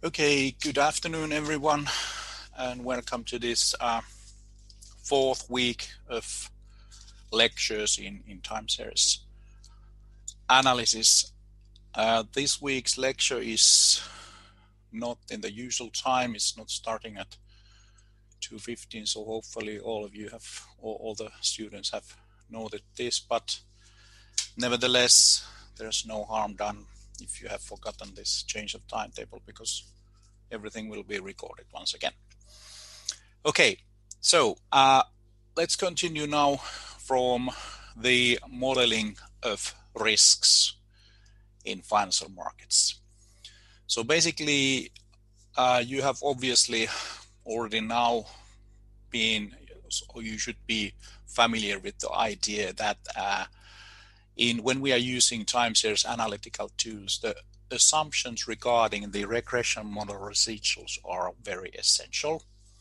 Okay, good afternoon, everyone, and welcome to this fourth week of lectures in time series analysis. This week's lecture is not in the usual time. It's not starting at 2:15, so hopefully all of you have, or all the students have noted this, but nevertheless, there's no harm done if you have forgotten this change of timetable, because everything will be recorded once again. Okay, so let's continue now from the modeling of risks in financial markets. So basically, you have obviously already now been, or you should be familiar with the idea that when we are using time series analytical tools, the assumptions regarding the regression model residuals are very essential.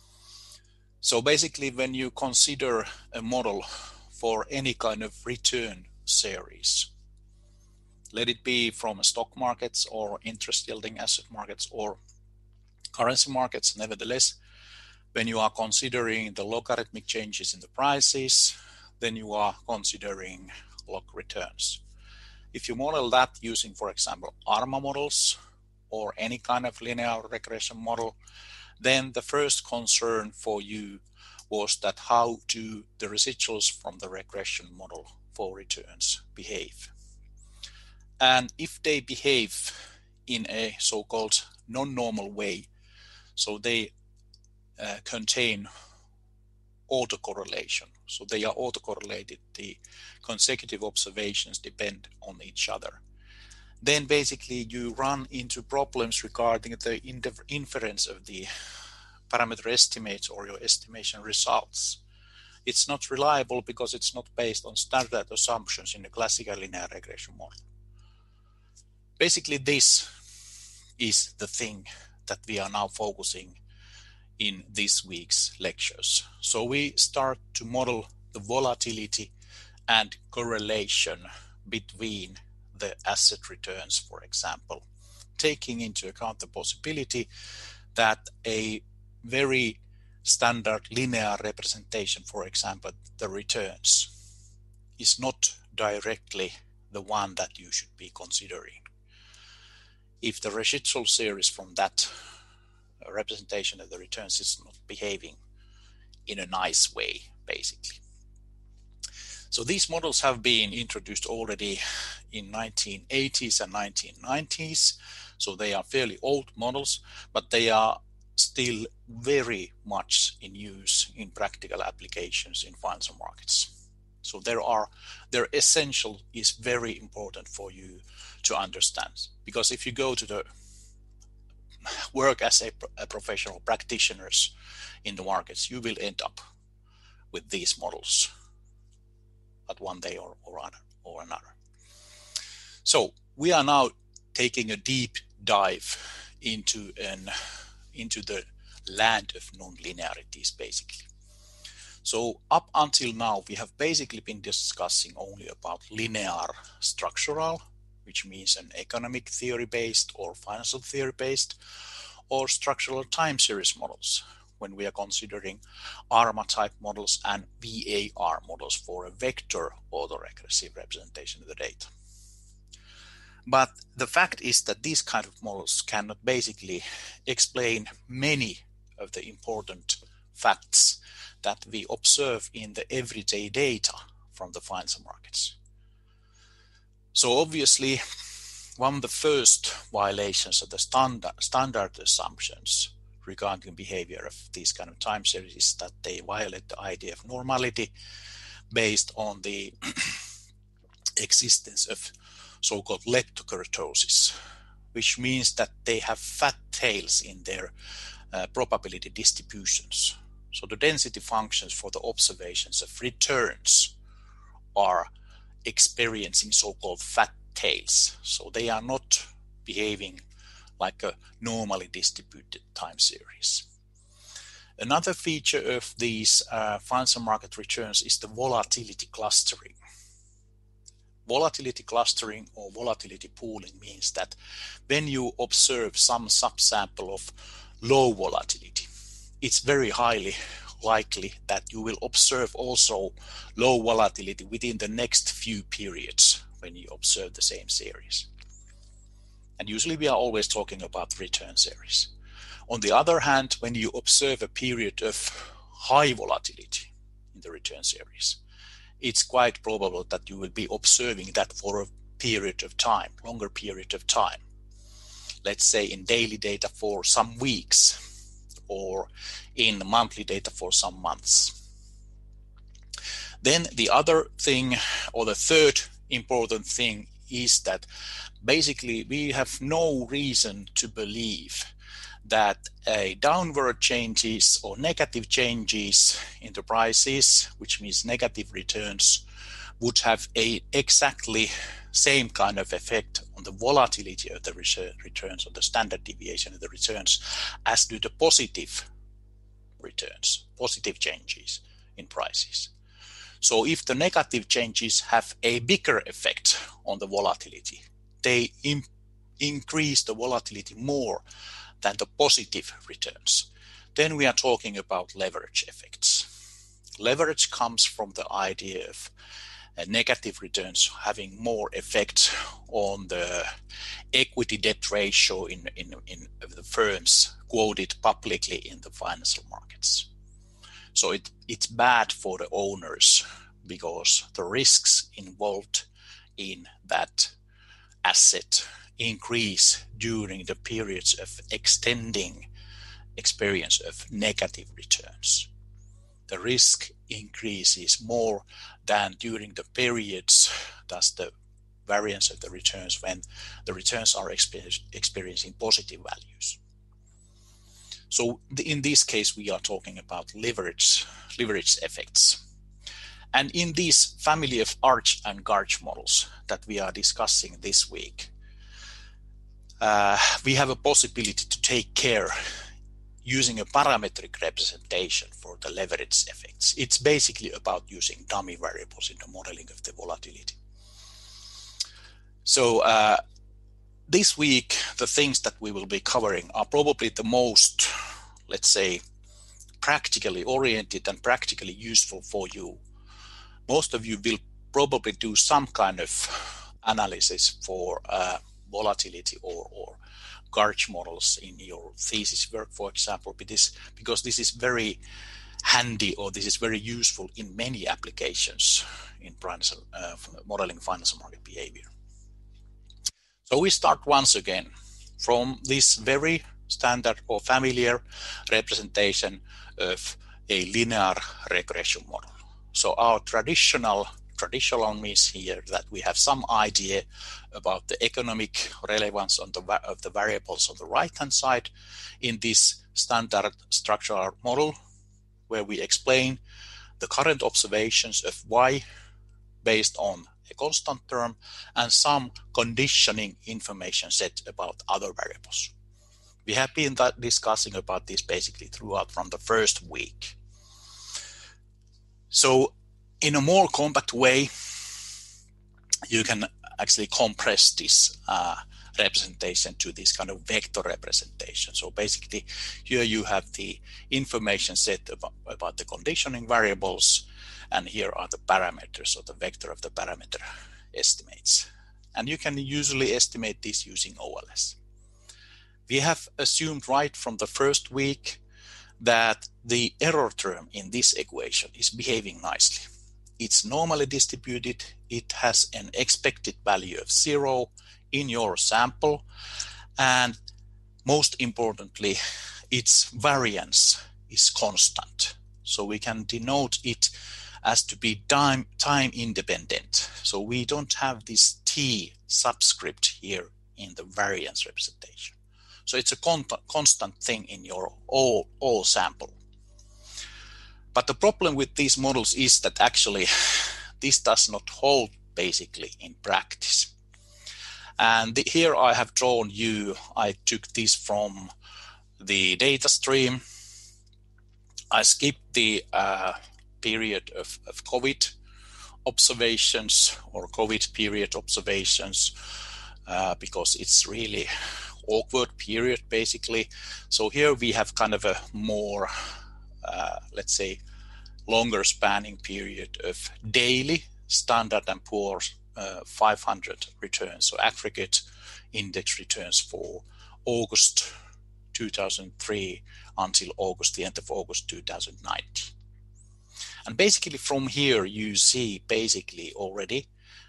So basically, when you consider a model for any kind of return series, let it be from stock markets or interest yielding asset markets or currency markets, nevertheless, when you are considering the logarithmic changes in the prices, then you are considering log returns. If you model that using, for example, ARMA models or any kind of linear regression model, then the first concern for you was that how do the residuals from the regression model for returns behave? And if they behave in a so-called non-normal way, so they contain autocorrelation, so they are autocorrelated, the consecutive observations depend on each other, then basically you run into problems regarding the inference of the parameter estimates or your estimation results. It's not reliable because it's not based on standard assumptions in the classical linear regression model. Basically, this is the thing that we are now focusing in this week's lectures. So we start to model the volatility and correlation between the asset returns, for example, taking into account the possibility that a very standard linear representation, for example, the returns, is not directly the one that you should be considering. If the residual series from that representation of the returns is not behaving in a nice way, basically. So these models have been introduced already in 1980s and 1990s. So they are fairly old models, but they are still very much in use in practical applications in financial markets. So their essential is very important for you to understand, because if you go to the work as a professional practitioners in the markets, you will end up with these models at one day or another. So we are now taking a deep dive into the land of non-linearities, basically. So up until now, we have basically been discussing only about linear structural, which means an economic theory based or financial theory based, or structural time series models, when we are considering ARMA type models and VAR models for a vector autoregressive representation of the data. But the fact is that these kind of models cannot basically explain many of the important facts that we observe in the everyday data from the financial markets. So obviously, one of the first violations of the standard assumptions regarding behavior of these kind of time series is that they violate the idea of normality based on the existence of so-called leptokurtosis, which means that they have fat tails in their probability distributions. So the density functions for the observations of returns are experiencing so-called fat tails. So they are not behaving like a normally distributed time series. Another feature of these financial market returns is the volatility clustering. volatility clustering or volatility pooling means that when you observe some subsample of low volatility, it's very highly likely that you will observe also low volatility within the next few periods when you observe the same series. And usually we are always talking about return series. On the other hand, when you observe a period of high volatility in the return series, it's quite probable that you will be observing that for a period of time, longer period of time. Let's say in daily data for some weeks or in monthly data for some months. Then the other thing, or the third important thing, is that basically we have no reason to believe that downward changes or negative changes in the prices, which means negative returns, would have a exactly same kind of effect on the volatility of the returns or the standard deviation of the returns as do the positive returns, positive changes in prices. So if the negative changes have a bigger effect on the volatility, they increase the volatility more than the positive returns, then we are talking about leverage effects. Leverage comes from the idea of negative returns having more effect on the equity debt ratio in the firms quoted publicly in the financial markets. So it's bad for the owners because the risks involved in that asset increase during the periods of extending experience of negative returns. The risk increases more than during the periods, thus the variance of the returns when the returns are experiencing positive values. So in this case, we are talking about leverage effects. And in this family of Arch and Garch models that we are discussing this week, we have a possibility to take care using a parametric representation for the leverage effects. It's basically about using dummy variables in the modeling of the volatility. So this week, the things that we will be covering are probably the most, let's say, practically oriented and practically useful for you. Most of you will probably do some kind of analysis for volatility or Garch models in your thesis work, for example, because this is very handy or this is very useful in many applications in modeling financial market behavior. So we start once again from this very standard or familiar representation of a linear regression model. So our traditional means here that we have some idea about the economic relevance of the variables on the right-hand side in this standard structural model, where we explain the current observations of y based on a constant term and some conditioning information set about other variables. We have been discussing about this basically throughout from the first week. So in a more compact way, you can actually compress this representation to this kind of vector representation. So basically here you have the information set about the conditioning variables, and here are the parameters, or the vector of the parameter estimates. And you can usually estimate this using OLS. We have assumed right from the first week that the error term in this equation is behaving nicely. It's normally distributed. It has an expected value of 0 in your sample. And most importantly, its variance is constant. So we can denote it as to be time independent. So we don't have this t subscript here in the variance representation. So it's a constant thing in your all sample. But the problem with these models is that actually this does not hold basically in practice. And here I have drawn I took this from the data stream. I skipped the period of COVID observations or COVID period observations because it's really awkward period basically. So here we have kind of a more, let's say, longer spanning period of daily Standard and Poor's 500 returns, so aggregate index returns for August 2003 until the end of August 2019. And basically from here you see basically already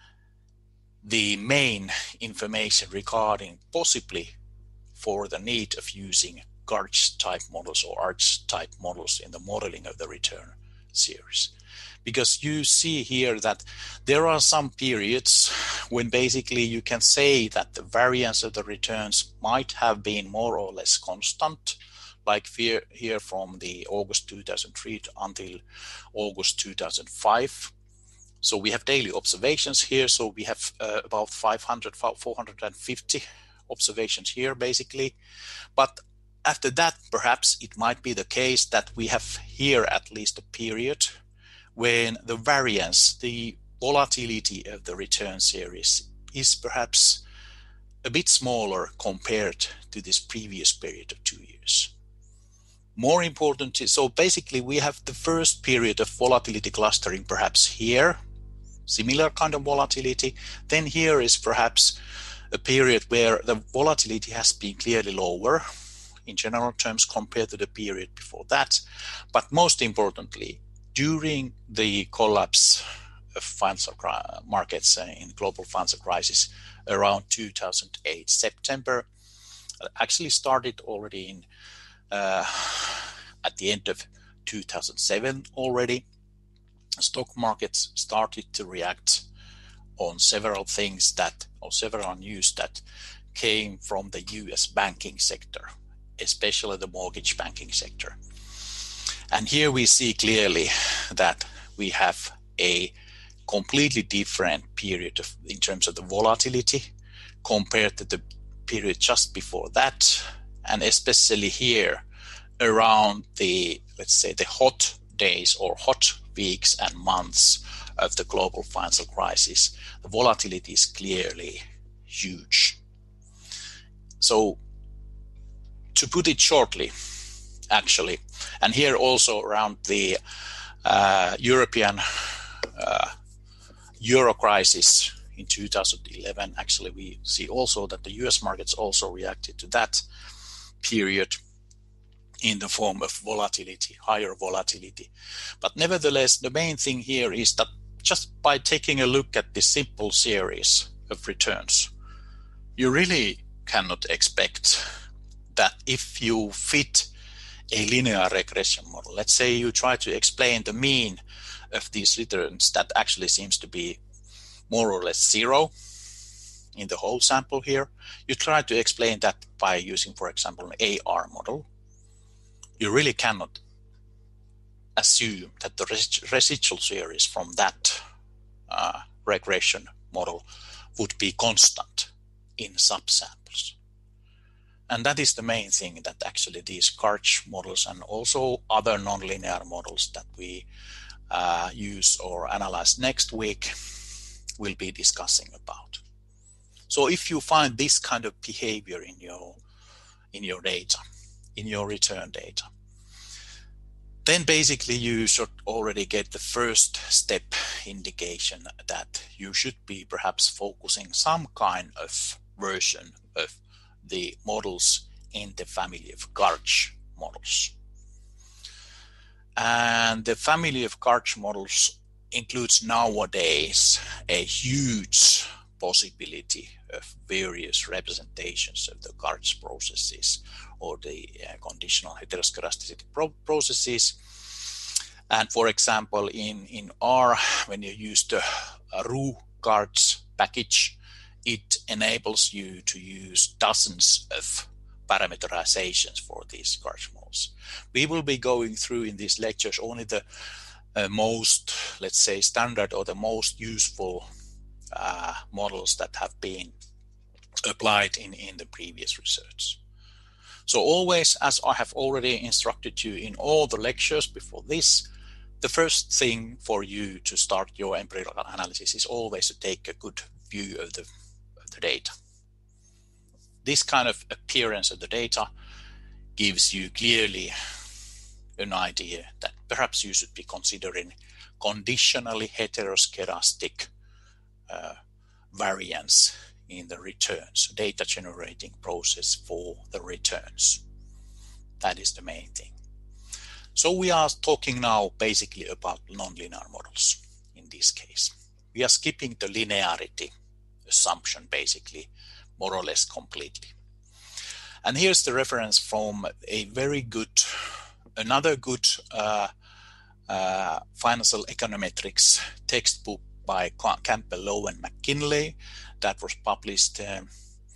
the main information regarding possibly for the need of using GARCH type models or ARCH type models in the modeling of the return series. Because you see here that there are some periods when basically you can say that the variance of the returns might have been more or less constant, like here from the August 2003 until August 2005. So we have daily observations here. So we have about 450 observations here basically. But after that, perhaps it might be the case that we have here at least a period when the variance, the volatility of the return series is perhaps a bit smaller compared to this previous period of 2 years. More important is, so basically we have the first period of volatility clustering perhaps here, similar kind of volatility. Then here is perhaps a period where the volatility has been clearly lower in general terms compared to the period before that. But most importantly, during the collapse of financial markets in global financial crisis around 2008, September, actually started already in at the end of 2007 already. Stock markets started to react on several things several news that came from the US banking sector, especially the mortgage banking sector. And here we see clearly that we have a completely different period in terms of the volatility compared to the period just before that, and especially here around the, let's say, the hot days or hot weeks and months of the global financial crisis. The volatility is clearly huge. So to put it shortly, actually, and here also around the European Euro crisis in 2011, actually we see also that the US markets also reacted to that period in the form of volatility, higher volatility. But nevertheless, the main thing here is that just by taking a look at this simple series of returns, you really cannot expect that if you fit a linear regression model, let's say you try to explain the mean of these returns that actually seems to be more or less zero in the whole sample here, you try to explain that by using, for example, an AR model. You really cannot assume that the residual series from that regression model would be constant in subsamples. And that is the main thing that actually these GARCH models and also other nonlinear models that we use or analyze next week will be discussing about. So if you find this kind of behavior in your data, in your return data, then basically you should already get the first step indication that you should be perhaps focusing some kind of version of the models in the family of GARCH models. And the family of GARCH models includes nowadays a huge possibility of various representations of the GARCH processes or the conditional heteroscedasticity processes. And for example, in R, when you use the RU GARCH package, it enables you to use dozens of parameterizations for these GARCH models. We will be going through in these lectures only the most, let's say, standard or the most useful models that have been applied in the previous research. So always, as I have already instructed you in all the lectures before this, the first thing for you to start your empirical analysis is always to take a good view of the data. This kind of appearance of the data gives you clearly an idea that perhaps you should be considering conditionally heteroscedastic variance in the returns, data generating process for the returns. That is the main thing. So we are talking now basically about nonlinear models in this case. We are skipping the linearity assumption basically more or less completely. And here's the reference from a very good, another good financial econometrics textbook by Campbell, Lowe and McKinley that was published in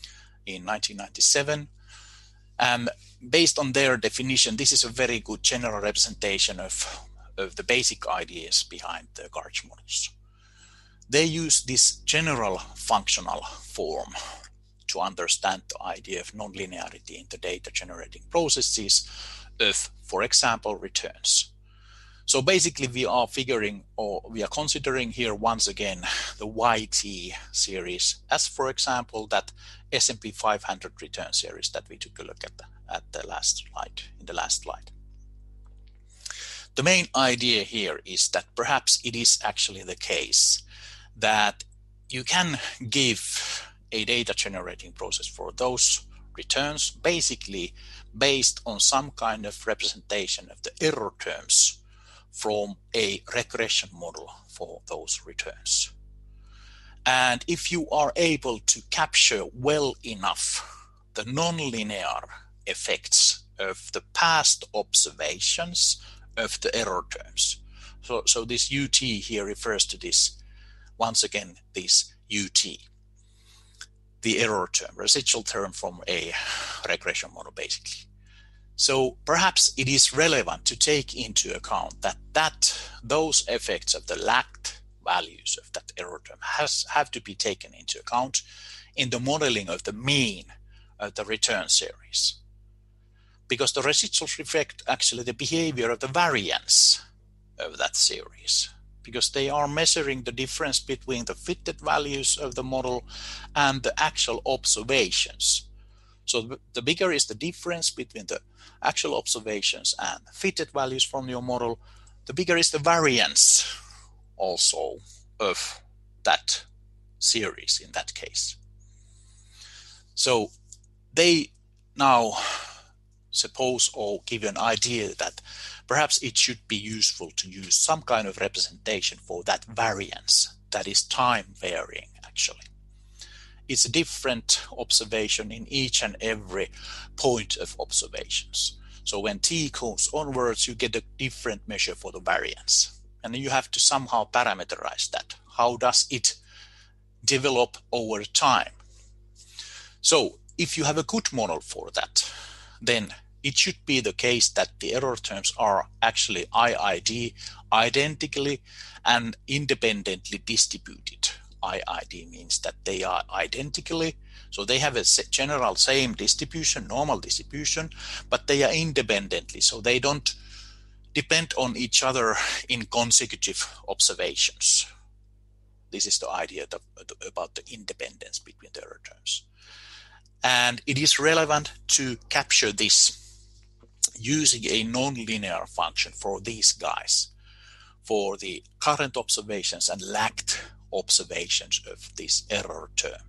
1997. And based on their definition, this is a very good general representation of the basic ideas behind the Garch models. They use this general functional form to understand the idea of nonlinearity in the data generating processes of, for example, returns. So basically we are considering here once again the YT series as, for example, that S&P 500 return series that we took a look at the last slide. The main idea here is that perhaps it is actually the case that you can give a data generating process for those returns basically based on some kind of representation of the error terms from a regression model for those returns. And if you are able to capture well enough the nonlinear effects of the past observations of the error terms. So this UT here refers to this, once again, this UT, the error term, residual term from a regression model basically. So perhaps it is relevant to take into account that those effects of the lagged values of that error term have to be taken into account in the modeling of the mean of the return series. Because the residuals reflect actually the behavior of the variance of that series, because they are measuring the difference between the fitted values of the model and the actual observations. So the bigger is the difference between the actual observations and fitted values from your model, the bigger is the variance also of that series in that case. So they now suppose or give you an idea that perhaps it should be useful to use some kind of representation for that variance that is time varying actually. It's a different observation in each and every point of observations. So when t goes onwards, you get a different measure for the variance. And you have to somehow parameterize that. How does it develop over time? So if you have a good model for that, then it should be the case that the error terms are actually IID identically and independently distributed. IID means that they are identically, so they have a general same distribution, normal distribution, but they are independently, so they don't depend on each other in consecutive observations. This is the idea about the independence between the error terms. And it is relevant to capture this using a nonlinear function for these guys, for the current observations and lagged observations of this error term.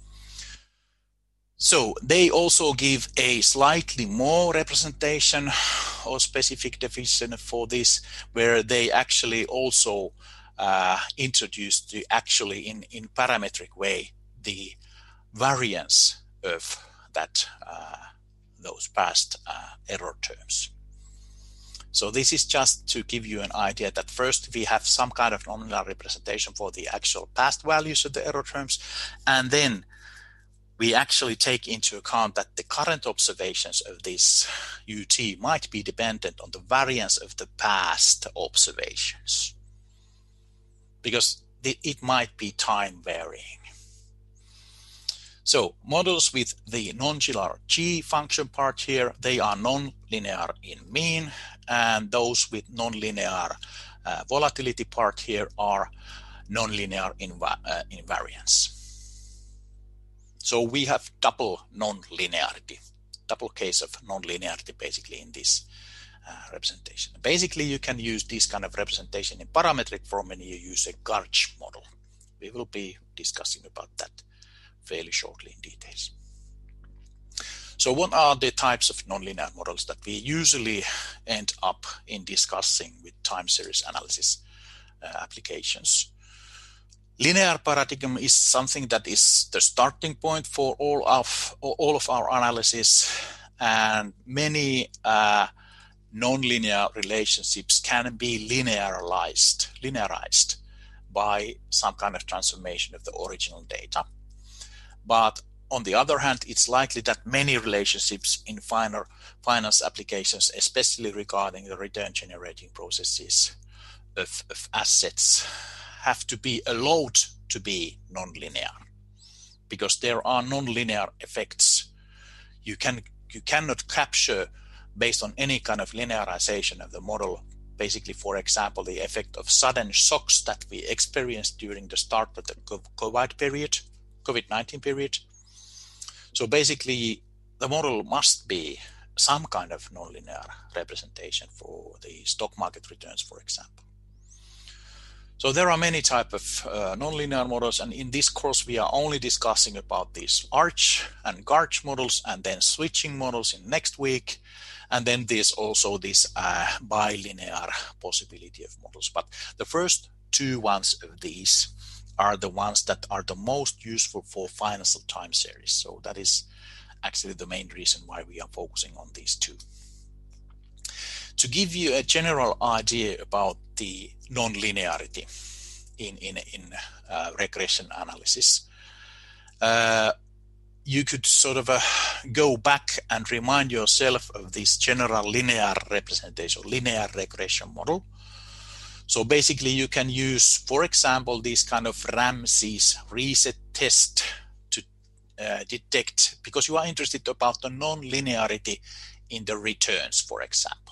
So they also give a slightly more representation or specific definition for this, where they actually also introduce the actually in parametric way the variance of that those past error terms. So this is just to give you an idea that first we have some kind of nonlinear representation for the actual past values of the error terms, and then we actually take into account that the current observations of this UT might be dependent on the variance of the past observations, because it might be time varying. So models with the non-GLR G function part here, they are non-linear in mean, and those with non-linear volatility part here are nonlinear invariance. So we have double nonlinearity, double case of nonlinearity basically in this representation. Basically, you can use this kind of representation in parametric form when you use a Garch model. We will be discussing about that fairly shortly in details. So what are the types of nonlinear models that we usually end up in discussing with time series analysis applications? Linear paradigm is something that is the starting point for all of our analysis, and many nonlinear relationships can be linearized by some kind of transformation of the original data. But on the other hand, it's likely that many relationships in finance applications, especially regarding the return generating processes of assets, have to be allowed to be nonlinear, because there are nonlinear effects you cannot capture based on any kind of linearization of the model. Basically, for example, the effect of sudden shocks that we experienced during the start of the COVID-19 period. So basically, the model must be some kind of nonlinear representation for the stock market returns, for example. So there are many types of nonlinear models, and in this course we are only discussing about these Arch and Garch models, and then switching models in next week, and then there's also this bilinear possibility of models. But the first two ones of these are the ones that are the most useful for financial time series. So that is actually the main reason why we are focusing on these two. To give you a general idea about the nonlinearity in regression analysis, you could sort of go back and remind yourself of this general linear representation, linear regression model. So basically you can use, for example, this kind of Ramsey's reset test to detect, because you are interested about the non-linearity in the returns, for example.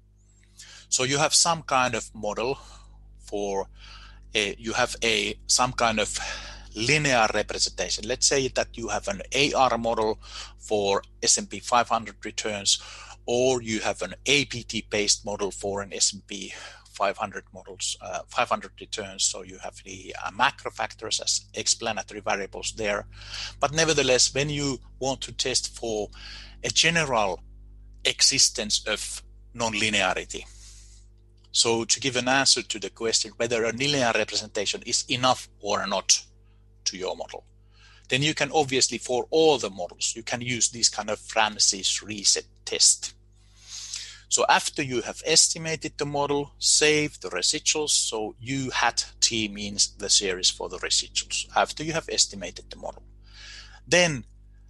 So you have some kind of model for you have some kind of linear representation. Let's say that you have an AR model for S&P 500 returns, or you have an APT-based model for an S&P 500 models, 500 returns. So you have the macro factors as explanatory variables there. But nevertheless, when you want to test for a general existence of nonlinearity, so to give an answer to the question whether a linear representation is enough or not to your model, then you can obviously, for all the models, you can use this kind of Ramsey's reset test. So after you have estimated the model, save the residuals. So U hat T means the series for the residuals. After you have estimated the model, then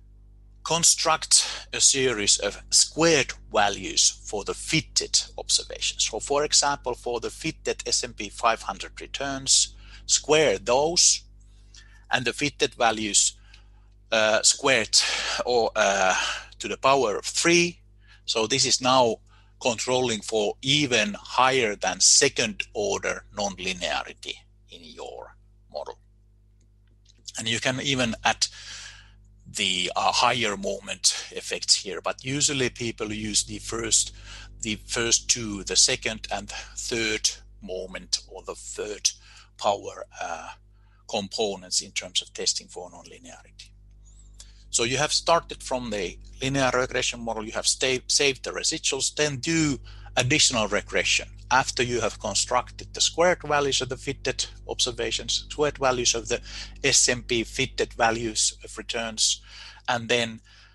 construct a series of squared values for the fitted observations. So for example, for the fitted S&P 500 returns, square those, and the fitted values squared or to the power of 3. So this is now controlling for even higher than second order nonlinearity in your model. And you can even add the higher moment effects here, but usually people use the first two, the second and third moment or the third power components in terms of testing for nonlinearity. So you have started from the linear regression model, you have saved the residuals, then do additional regression. After you have constructed the squared values of the fitted observations, squared values of the S&P fitted values of returns, and then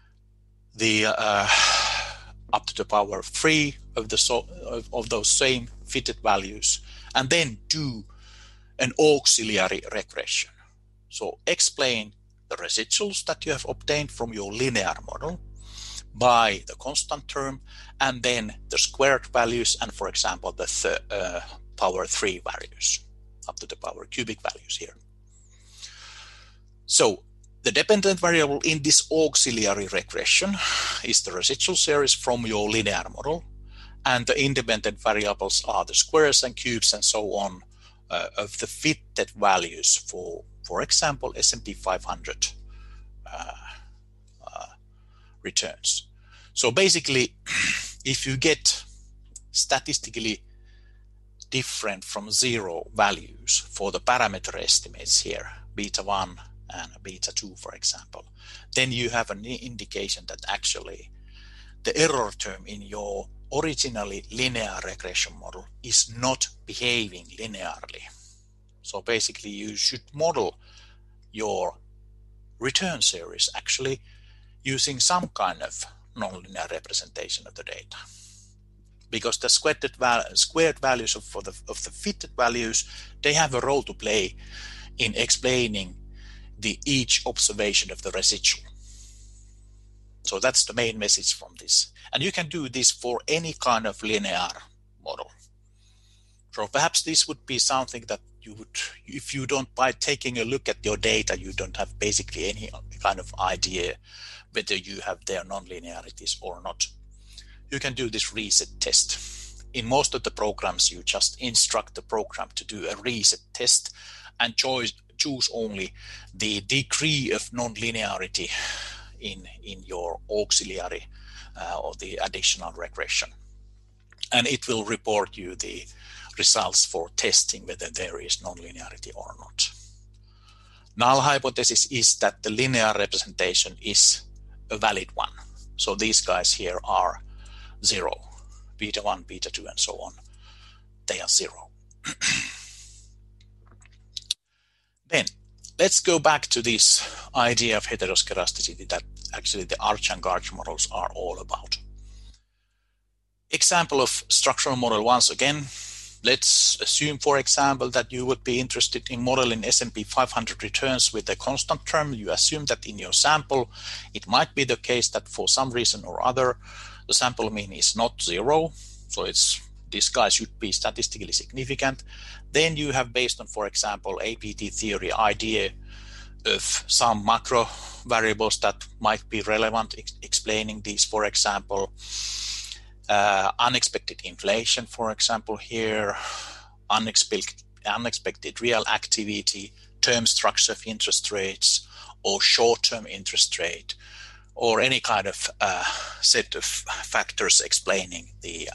the up to the power of 3 of those same fitted values, and then do an auxiliary regression. So explain the residuals that you have obtained from your linear model by the constant term, and then the squared values, and for example the power 3 values up to the power cubic values here. So the dependent variable in this auxiliary regression is the residual series from your linear model, and the independent variables are the squares and cubes and so on of the fitted values for example, S&P 500 returns. So basically, if you get statistically different from zero values for the parameter estimates here, beta 1 and beta 2, for example, then you have an indication that actually the error term in your originally linear regression model is not behaving linearly. So basically, you should model your return series actually using some kind of nonlinear representation of the data, because the squared values of the fitted values, they have a role to play in explaining each observation of the residual. So that's the main message from this. And you can do this for any kind of linear model. So perhaps this would be something that you would, if you don't, by taking a look at your data, you don't have basically any kind of idea whether you have their nonlinearities or not. You can do this reset test. In most of the programs, you just instruct the program to do a reset test and choose only the degree of nonlinearity in your auxiliary or the additional regression. And it will report you the results for testing whether there is nonlinearity or not. Null hypothesis is that the linear representation is a valid one. So these guys here are zero, beta 1, beta 2, and so on. They are zero. Then let's go back to this idea of heteroscedasticity that actually the Arch and Garch models are all about. Example of structural model once again. Let's assume, for example, that you would be interested in modeling S&P 500 returns with a constant term. You assume that in your sample, it might be the case that for some reason or other, the sample mean is not zero. So this guy should be statistically significant. Then you have, based on, for example, APT theory idea of some macro variables that might be relevant, explaining these, for example, unexpected inflation, for example, here, unexpected real activity, term structure of interest rates, or short-term interest rate, or any kind of set of factors explaining the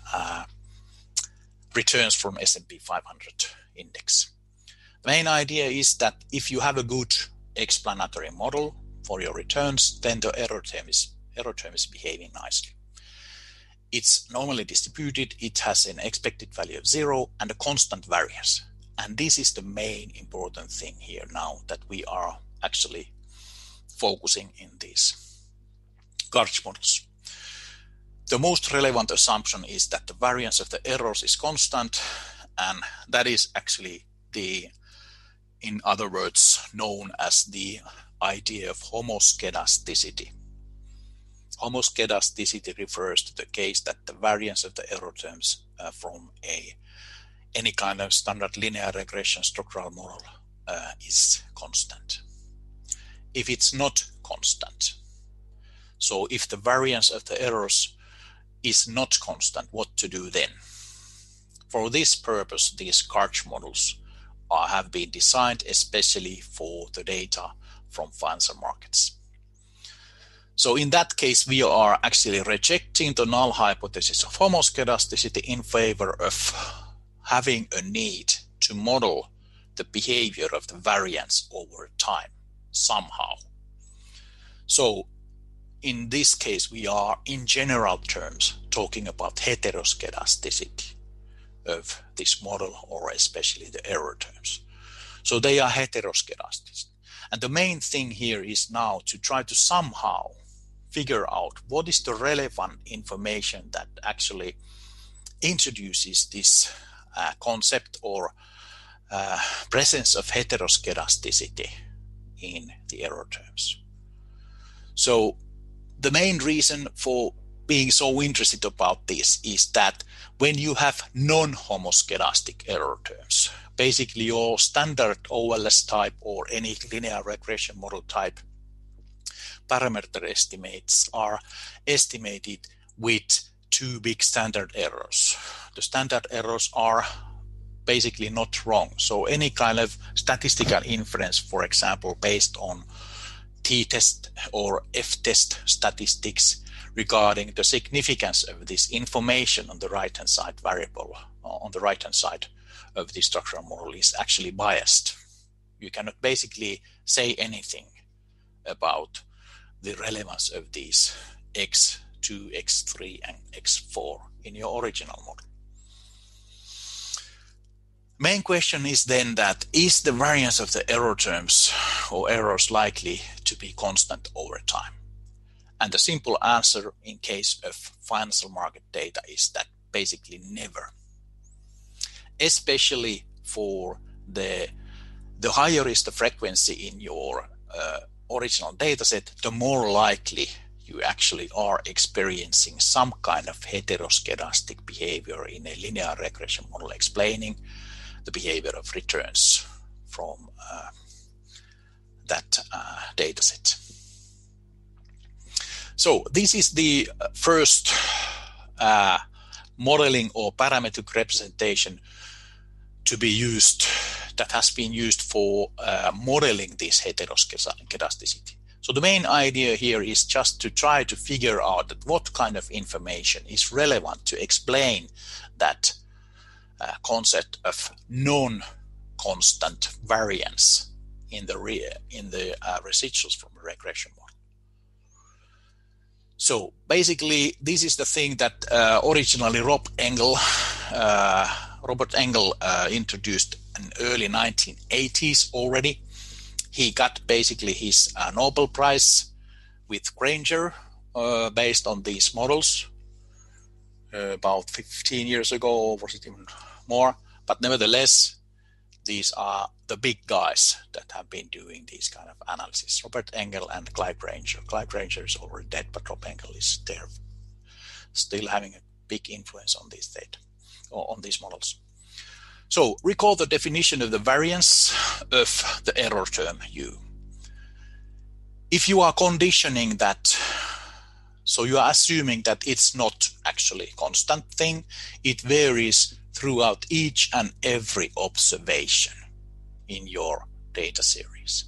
returns from S&P 500 index. The main idea is that if you have a good explanatory model for your returns, then the error term is behaving nicely. It's normally distributed, it has an expected value of 0 and a constant variance. And this is the main important thing here now that we are actually focusing in these Garch models. The most relevant assumption is that the variance of the errors is constant, and that is actually in other words, known as the idea of homoscedasticity. Homoscedasticity refers to the case that the variance of the error terms from any kind of standard linear regression structural model is constant. If it's not constant, so if the variance of the errors is not constant, what to do then? For this purpose, these Garch models have been designed especially for the data from financial markets. So in that case, we are actually rejecting the null hypothesis of homoscedasticity in favor of having a need to model the behavior of the variance over time somehow. So in this case, we are in general terms talking about heteroscedasticity of this model, or especially the error terms. So they are heteroscedastic. And the main thing here is now to try to somehow figure out what is the relevant information that actually introduces this concept or presence of heteroscedasticity in the error terms. So the main reason for being so interested about this is that when you have non-homoscedastic error terms, basically your standard OLS type or any linear regression model type parameter estimates are estimated with two big standard errors. The standard errors are basically not wrong. So any kind of statistical inference, for example, based on t-test or f-test statistics regarding the significance of this information on the right-hand side variable, on the right-hand side of the structural model is actually biased. You cannot basically say anything about the relevance of these x2, x3, and x4 in your original model. Main question is then that is the variance of the error terms or errors likely to be constant over time? And the simple answer in case of financial market data is that basically never. Especially for the higher is the frequency in your original data set, the more likely you actually are experiencing some kind of heteroskedastic behavior in a linear regression model explaining the behavior of returns from that data set. So this is the first modeling or parametric representation to be used that has been used for modeling this heteroskedasticity. So the main idea here is just to try to figure out that what kind of information is relevant to explain that concept of non-constant variance in the residuals from a regression model. So basically, this is the thing that originally Robert Engel introduced in early 1980s already. He got basically his Nobel Prize with Granger based on these models about 15 years ago, or was it even more? But nevertheless, these are the big guys that have been doing these kind of analysis. Robert Engel and Clyde Granger. Clyde Granger is already dead, but Robert Engel is there, still having a big influence on these data, or on these models. So recall the definition of the variance of the error term U. If you are conditioning that, so you are assuming that it's not actually a constant thing, it varies throughout each and every observation in your data series.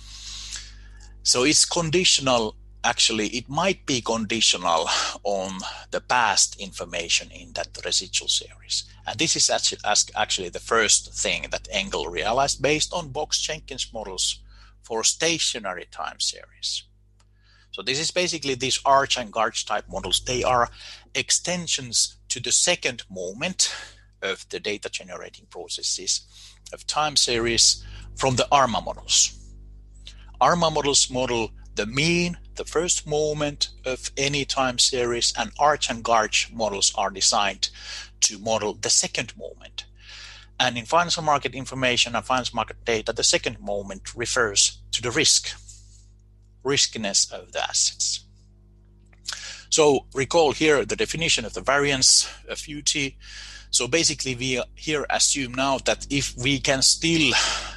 So it's conditional, actually it might be conditional on the past information in that residual series. And this is actually the first thing that Engel realized based on Box-Jenkins models for stationary time series. So this is basically these Arch and Garch type models. They are extensions to the second moment of the data generating processes of time series from the ARMA models. ARMA models model the mean, the first moment of any time series, and Arch and Garch models are designed to model the second moment. And in financial market information and financial market data, the second moment refers to the riskiness of the assets. So recall here the definition of the variance of UT. So basically we here assume now that if we can still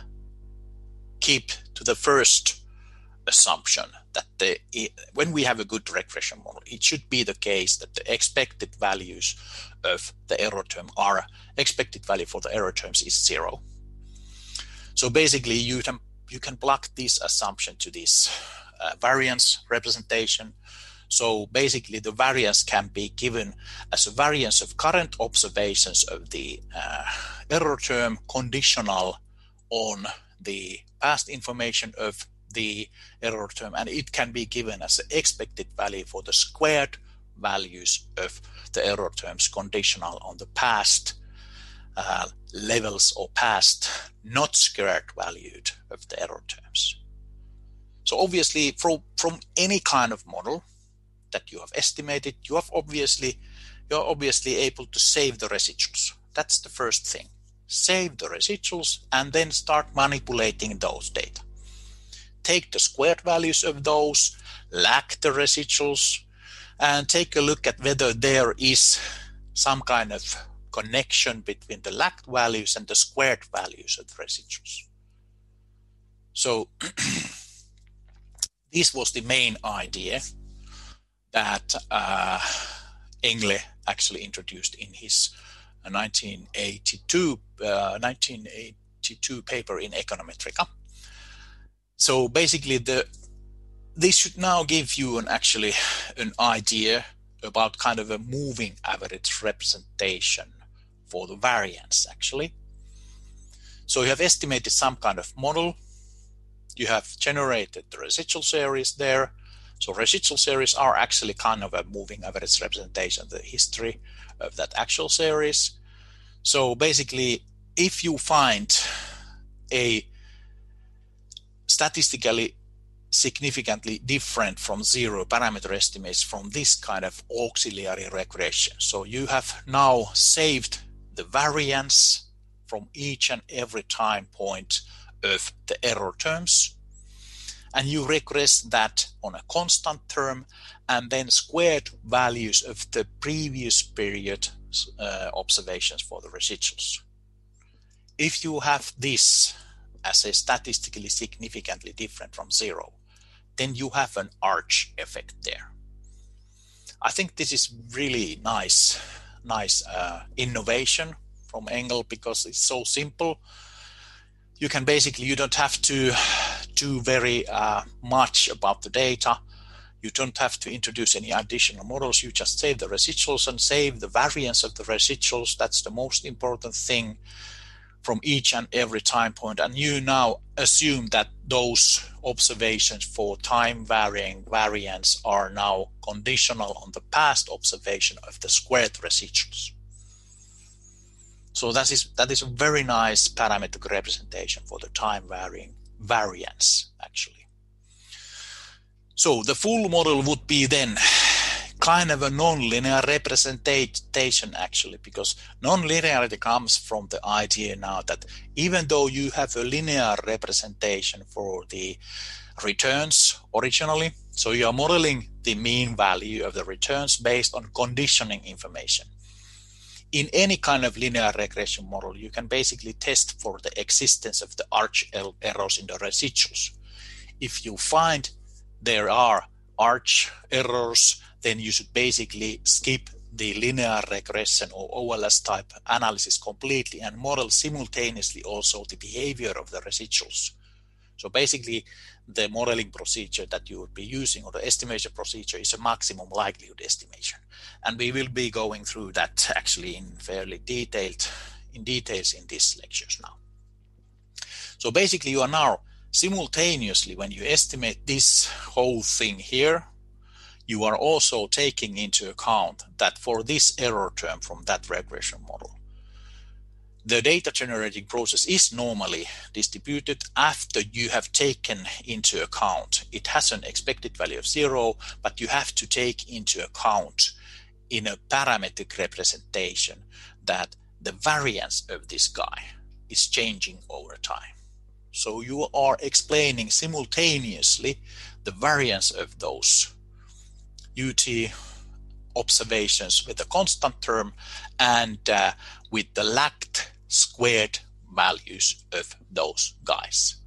keep to the first assumption that when we have a good regression model, it should be the case that the expected values of the error term are, expected value for the error terms is 0. So basically you can plug this assumption to this variance representation. So basically the variance can be given as a variance of current observations of the error term conditional on the past information of the error term, and it can be given as an expected value for the squared values of the error terms conditional on the past levels or past not squared valued of the error terms. So obviously from any kind of model that you have estimated, you're obviously able to save the residuals. That's the first thing. Save the residuals and then start manipulating those data. Take the squared values of those, lag the residuals, and take a look at whether there is some kind of connection between the lagged values and the squared values of the residuals. So this was the main idea, that Engle actually introduced in his 1982 paper in Econometrica. So basically, this should now give you an idea about kind of a moving average representation for the variance actually. So you have estimated some kind of model. You have generated the residual series there. So residual series are actually kind of a moving average representation of the history of that actual series. So basically, if you find a statistically significantly different from zero parameter estimates from this kind of auxiliary regression, so you have now saved the variance from each and every time point of the error terms, and you regress that on a constant term, and then squared values of the previous period observations for the residuals. If you have this as a statistically significantly different from zero, then you have an arch effect there. I think this is really nice innovation from Engle, because it's so simple. You don't have to do very much about the data. You don't have to introduce any additional models. You just save the residuals and save the variance of the residuals. That's the most important thing from each and every time point. And you now assume that those observations for time varying variance are now conditional on the past observation of the squared residuals. So that is a very nice parametric representation for the time varying variance actually. So the full model would be then kind of a nonlinear representation actually, because nonlinearity comes from the idea now that even though you have a linear representation for the returns originally, so you are modeling the mean value of the returns based on conditioning information. In any kind of linear regression model, you can basically test for the existence of the arch errors in the residuals. If you find there are arch errors, then you should basically skip the linear regression or OLS type analysis completely and model simultaneously also the behavior of the residuals. So basically, the modeling procedure that you would be using, or the estimation procedure, is a maximum likelihood estimation. And we will be going through that actually in fairly details in these lectures now. So basically, you are now simultaneously, when you estimate this whole thing here, you are also taking into account that for this error term from that regression model, the data generating process is normally distributed after you have taken into account. It has an expected value of 0, but you have to take into account in a parametric representation that the variance of this guy is changing over time. So you are explaining simultaneously the variance of those UT observations with a constant term and with the lagged squared values of those guys,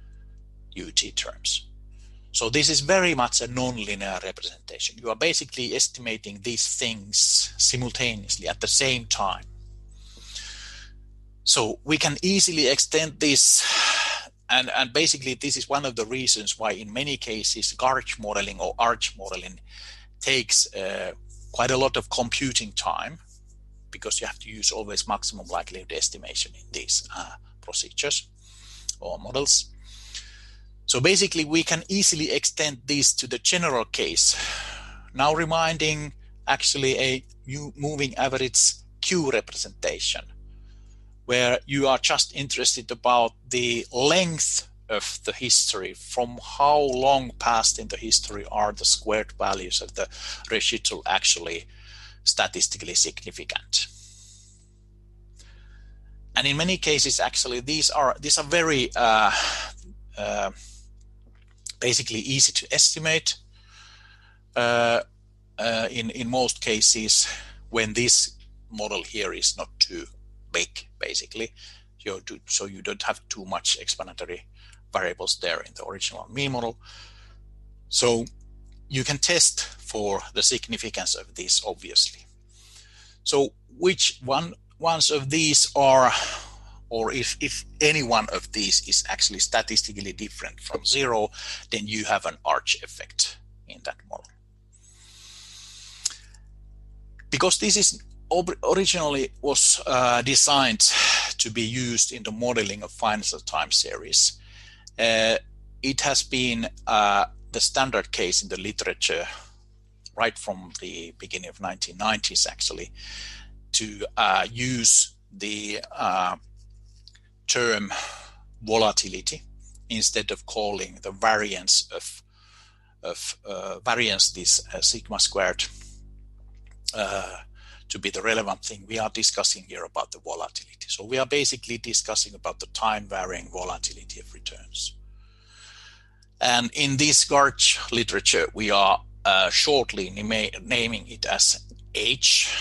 UT terms. So this is very much a nonlinear representation. You are basically estimating these things simultaneously at the same time. So we can easily extend this, and basically this is one of the reasons why in many cases Garch modeling or arch modeling takes quite a lot of computing time, because you have to use always maximum likelihood estimation in these procedures or models. So basically we can easily extend this to the general case, now reminding actually a moving average Q representation, where you are just interested about the length of the history, from how long past in the history are the squared values of the residual actually statistically significant. And in many cases, actually, these are very basically easy to estimate in most cases when this model here is not too big, basically. So you don't have too much explanatory variables there in the original mean model. So you can test for the significance of this, obviously. So which ones of these are, or if any one of these is actually statistically different from zero, then you have an arch effect in that model. Because this is originally was designed to be used in the modeling of financial time series, it has been the standard case in the literature right from the beginning of 1990s, actually, to use the term volatility instead of calling the variance of variance, this sigma squared, to be the relevant thing. We are discussing here about the volatility. So we are basically discussing about the time varying volatility of returns. And in this Garch literature, we are shortly naming it as H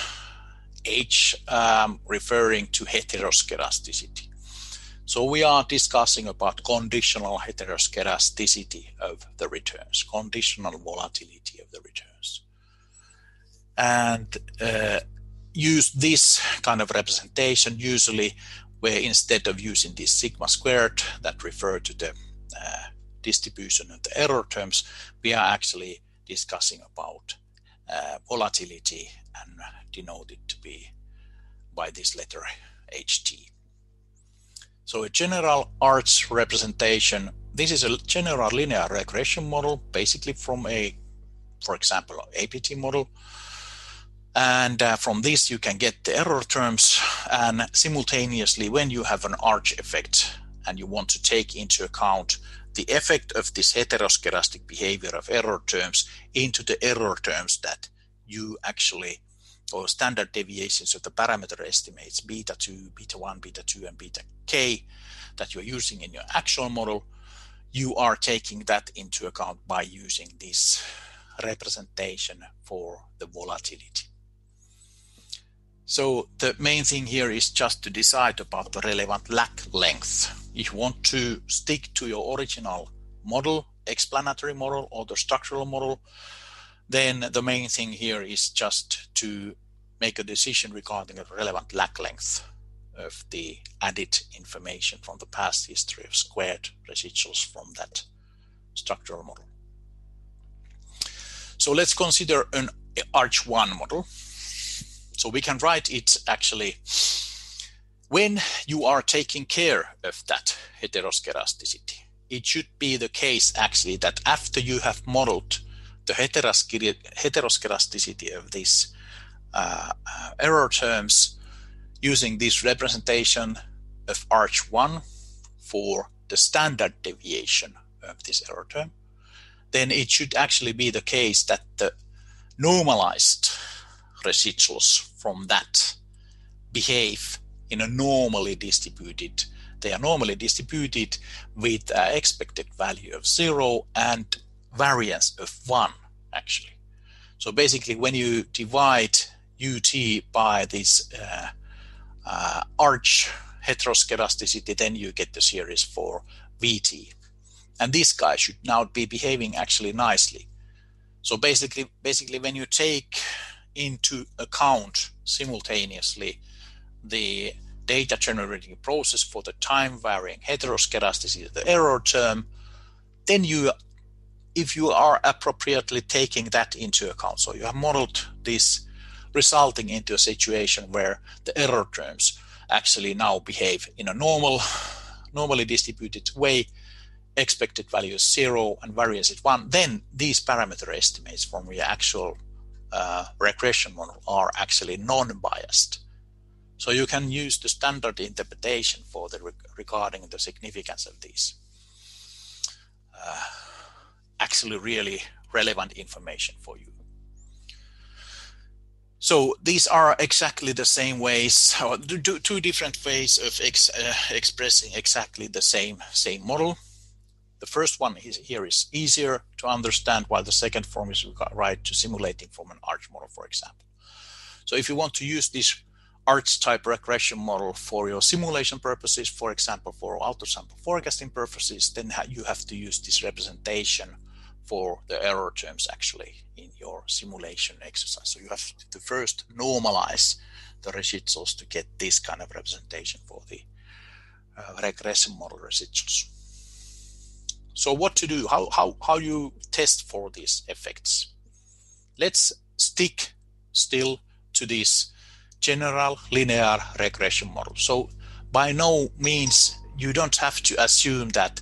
referring to heteroscedasticity. So we are discussing about conditional heteroscedasticity of the returns, conditional volatility of the returns. And use this kind of representation usually where instead of using this sigma squared that refer to the distribution of the error terms, we are actually discussing about volatility and denote it to be by this letter HT. So a general arch representation, this is a general linear regression model, basically from for example, APT model. And from this you can get the error terms, and simultaneously when you have an arch effect and you want to take into account the effect of this heteroscedastic behavior of error terms into the error terms that you actually, or standard deviations of the parameter estimates, beta 2, beta 1, beta 2, and beta k that you're using in your actual model, you are taking that into account by using this representation for the volatility. So the main thing here is just to decide about the relevant lag length. If you want to stick to your original model, explanatory model, or the structural model, then the main thing here is just to make a decision regarding the relevant lag length of the added information from the past history of squared residuals from that structural model. So let's consider an Arch1 model. So we can write it actually when you are taking care of that heteroscedasticity. It should be the case actually that after you have modeled the heteroscedasticity of these error terms using this representation of Arch1 for the standard deviation of this error term, then it should actually be the case that the normalized residuals from that behave in a normally distributed, they are normally distributed with expected value of 0 and variance of 1 actually. So basically when you divide UT by this arch heteroscedasticity, then you get the series for VT. And this guy should now be behaving actually nicely. So basically when you take into account simultaneously the data generating process for the time varying heteroscedasticity of the error term, then if you are appropriately taking that into account, so you have modeled this resulting into a situation where the error terms actually now behave in a normally distributed way, expected value is 0 and variance is 1, then these parameter estimates from your actual regression model are actually non-biased. So you can use the standard interpretation for the regarding the significance of these. Actually really relevant information for you. So these are exactly the same ways, or two different ways of expressing exactly the same model. The first one here is easier to understand, while the second form is right to simulating from an arch model, for example. So if you want to use this arch type regression model for your simulation purposes, for example, for auto sample forecasting purposes, then you have to use this representation for the error terms actually in your simulation exercise. So you have to first normalize the residuals to get this kind of representation for the regression model residuals. So what to do? How you test for these effects? Let's stick still to this general linear regression model. So by no means you don't have to assume that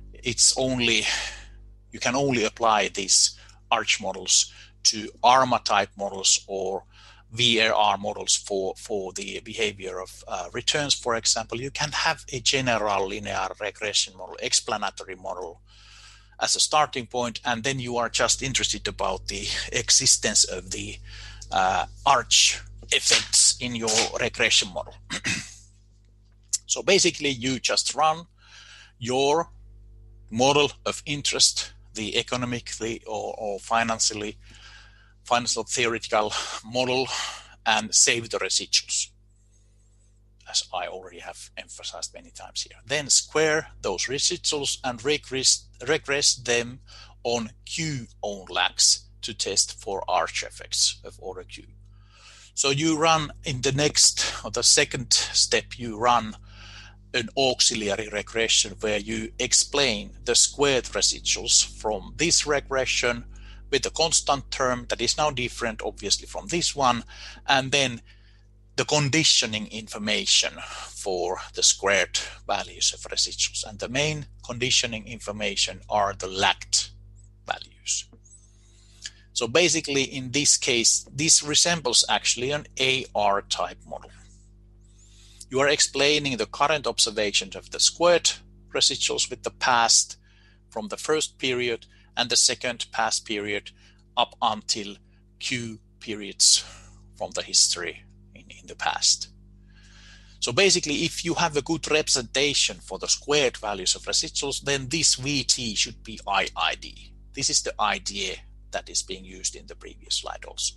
you can only apply these arch models to ARMA type models or VAR models for the behavior of returns, for example. You can have a general linear regression model, explanatory model as a starting point, and then you are just interested about the existence of the arch effects in your regression model. So basically you just run your model of interest, the economically or financial theoretical model, and save the residuals, as I already have emphasized many times here. Then square those residuals and regress them on Q-owned lags to test for arch effects of order Q. So you run in the second step, you run an auxiliary regression where you explain the squared residuals from this regression with a constant term that is now different, obviously, from this one, and then the conditioning information for the squared values of residuals. And the main conditioning information are the lagged values. So basically, in this case, this resembles actually an AR type model. You are explaining the current observations of the squared residuals with the past from the first period and the second past period up until Q periods from the history in the past. So basically, if you have a good representation for the squared values of residuals, then this VT should be IID. This is the idea that is being used in the previous slide also.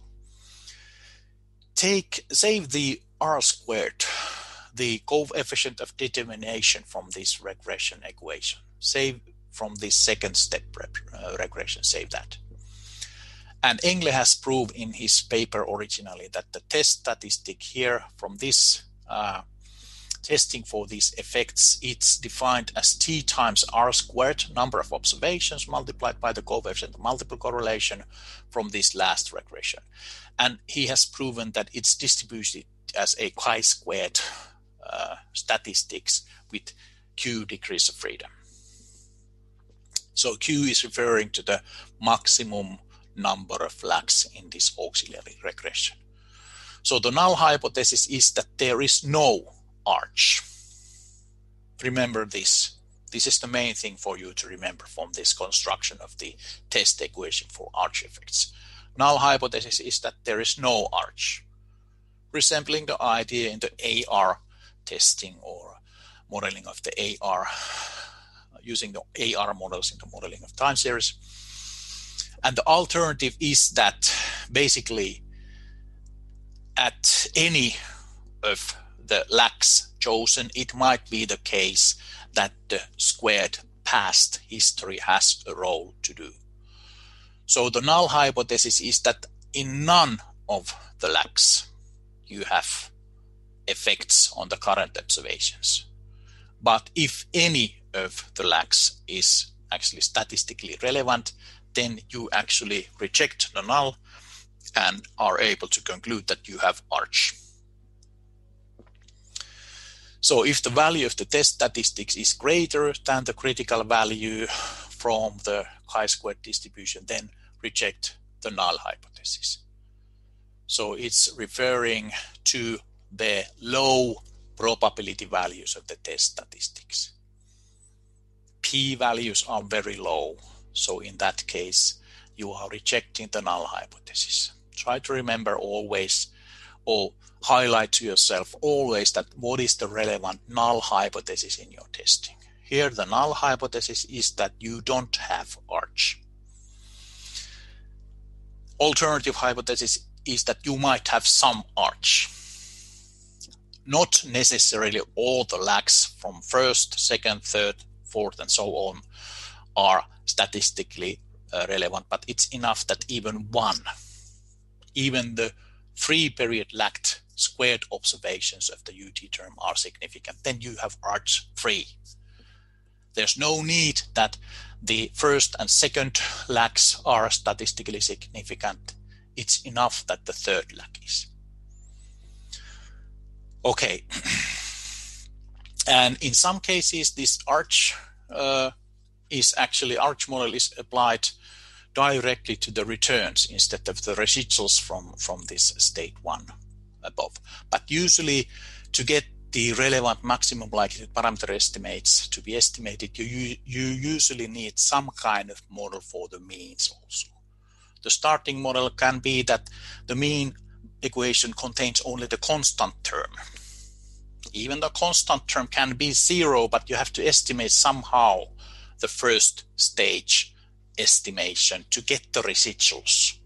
Save the R squared, the coefficient of determination from this regression equation. Save from this second step regression, save that. And Engle has proved in his paper originally that the test statistic here from this testing for these effects, it's defined as T times R squared, number of observations multiplied by the coefficient of multiple correlation from this last regression. And he has proven that it's distributed as a chi-squared statistics with Q degrees of freedom. So Q is referring to the maximum number of lags in this auxiliary regression. So the null hypothesis is that there is no arch. Remember this. This is the main thing for you to remember from this construction of the test equation for arch effects. Null hypothesis is that there is no arch, resembling the idea in the AR testing or modeling of the AR, using the AR models in the modeling of time series. And the alternative is that basically at any of the lags chosen, it might be the case that the squared past history has a role to do. So the null hypothesis is that in none of the lags you have effects on the current observations. But if any of the lags is actually statistically relevant, then you actually reject the null and are able to conclude that you have arch. So if the value of the test statistics is greater than the critical value from the chi-squared distribution, then reject the null hypothesis. So it's referring to the low probability values of the test statistics. P values are very low. So in that case, you are rejecting the null hypothesis. Try to remember always, or highlight to yourself always, that what is the relevant null hypothesis in your testing. Here the null hypothesis is that you don't have arch. Alternative hypothesis is that you might have some arch. Not necessarily all the lags from first, second, third, fourth, and so on are statistically relevant, but it's enough that even the 3 period lagged squared observations of the UT term are significant. Then you have arch 3. There's no need that the first and second lags are statistically significant. It's enough that the third lag is. Okay. And in some cases, this arch model is applied directly to the returns instead of the residuals from this state 1 above. But usually, to get the relevant maximum likelihood parameter estimates to be estimated, you usually need some kind of model for the means also. The starting model can be that the mean equation contains only the constant term. Even the constant term can be 0, but you have to estimate somehow the first stage estimation to get the residuals.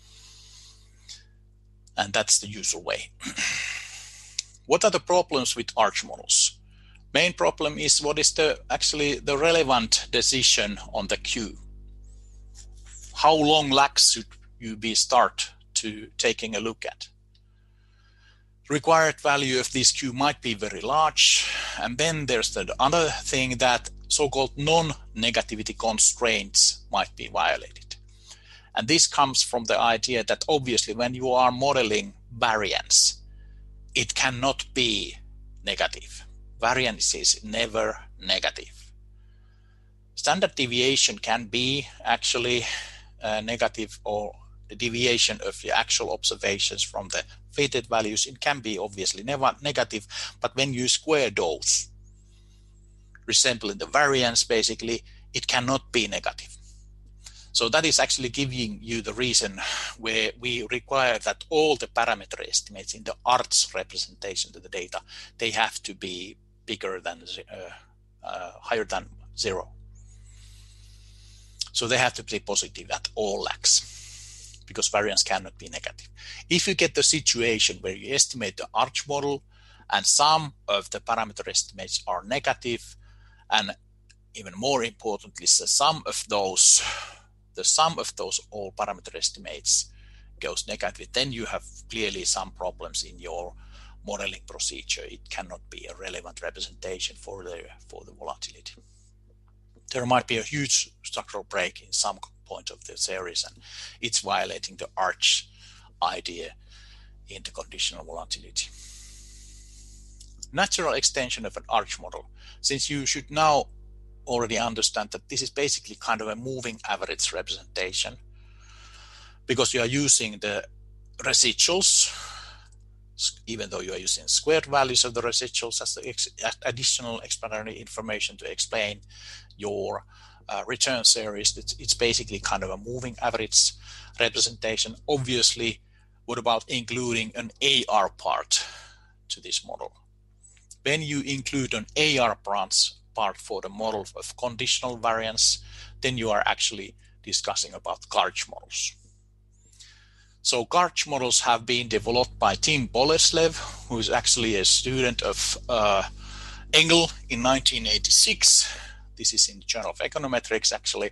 And that's the usual way. What are the problems with arch models? Main problem is what is actually the relevant decision on the Q. How long lags should you start to taking a look at? Required value of this Q might be very large. And then there's the other thing that so-called non-negativity constraints might be violated. And this comes from the idea that obviously when you are modeling variance, it cannot be negative. Variance is never negative. Standard deviation can be actually negative, or the deviation of the actual observations from the fitted values, it can be obviously never negative, but when you square those, resembling the variance basically, it cannot be negative. So that is actually giving you the reason where we require that all the parameter estimates in the arch representation of the data, they have to be bigger than higher than 0. So they have to be positive at all lags, because variance cannot be negative. If you get the situation where you estimate the arch model and some of the parameter estimates are negative, and even more importantly, the sum of those all parameter estimates goes negative, then you have clearly some problems in your modeling procedure. It cannot be a relevant representation for the volatility. There might be a huge structural break in some point of the series, and it's violating the arch idea in the conditional volatility. Natural extension of an arch model. Since you should now already understand that this is basically kind of a moving average representation, because you are using the residuals, even though you are using squared values of the residuals as the additional explanatory information to explain your return series. It's basically kind of a moving average representation. Obviously, what about including an AR part to this model? When you include an AR part for the model of conditional variance, then you are actually discussing about Karch models. So Karch models have been developed by Tim Boleslev, who is actually a student of Engel in 1986. This is in the Journal of Econometrics, actually.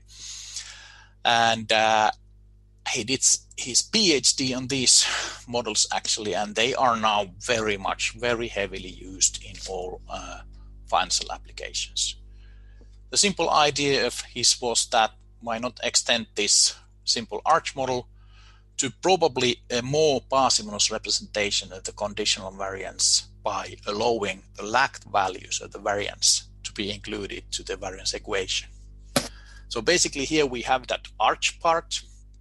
And he did his PhD on these models, actually, and they are now very heavily used in all financial applications. The simple idea of his was that why not extend this simple arch model to probably a more parsimonious representation of the conditional variance by allowing the lagged values of the variance to be included to the variance equation. So basically here we have that arch part,